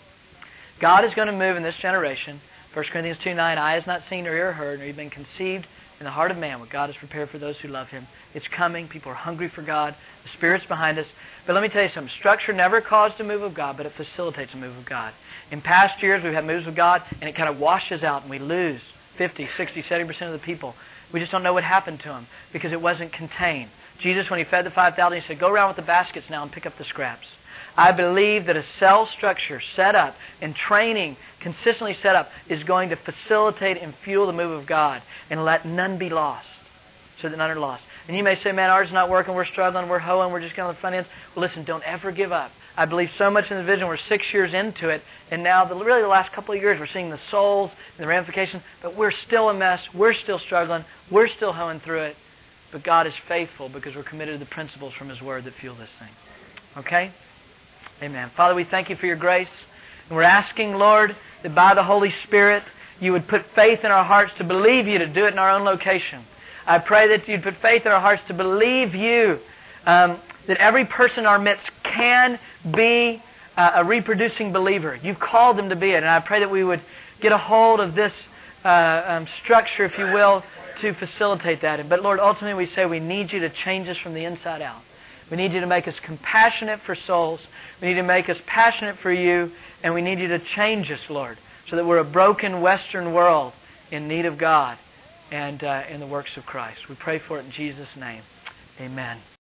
God is going to move in this generation. First Corinthians two nine, eye has not seen or ear heard, nor even conceived in the heart of man what God has prepared for those who love Him. It's coming. People are hungry for God. The Spirit's behind us. But let me tell you something. Structure never caused a move of God, but it facilitates a move of God. In past years, we've had moves of God, and it kind of washes out, and we lose fifty, sixty, seventy percent of the people. We just don't know what happened to them because it wasn't contained. Jesus, when He fed the five thousand, He said, go around with the baskets now and pick up the scraps. I believe that a cell structure set up and training consistently set up is going to facilitate and fuel the move of God and let none be lost, so that none are lost. And you may say, man, ours is not working, we're struggling, we're hoeing, we're just getting on the front ends. Well, listen, don't ever give up. I believe so much in the vision. We're six years into it, and now, the, really the last couple of years, we're seeing the souls and the ramifications, but we're still a mess, we're still struggling, we're still hoeing through it. But God is faithful because we're committed to the principles from His Word that fuel this thing. Okay? Amen. Father, we thank You for Your grace. And we're asking, Lord, that by the Holy Spirit, You would put faith in our hearts to believe You to do it in our own location. I pray that You'd put faith in our hearts to believe You, um, that every person in our midst can be uh, a reproducing believer. You've called them to be it. And I pray that we would get a hold of this uh, um, structure, if you will, to facilitate that. But Lord, ultimately we say we need You to change us from the inside out. We need You to make us compassionate for souls. We need to make us passionate for You. And we need You to change us, Lord, so that we're a broken Western world in need of God and uh, in the works of Christ. We pray for it in Jesus' name. Amen.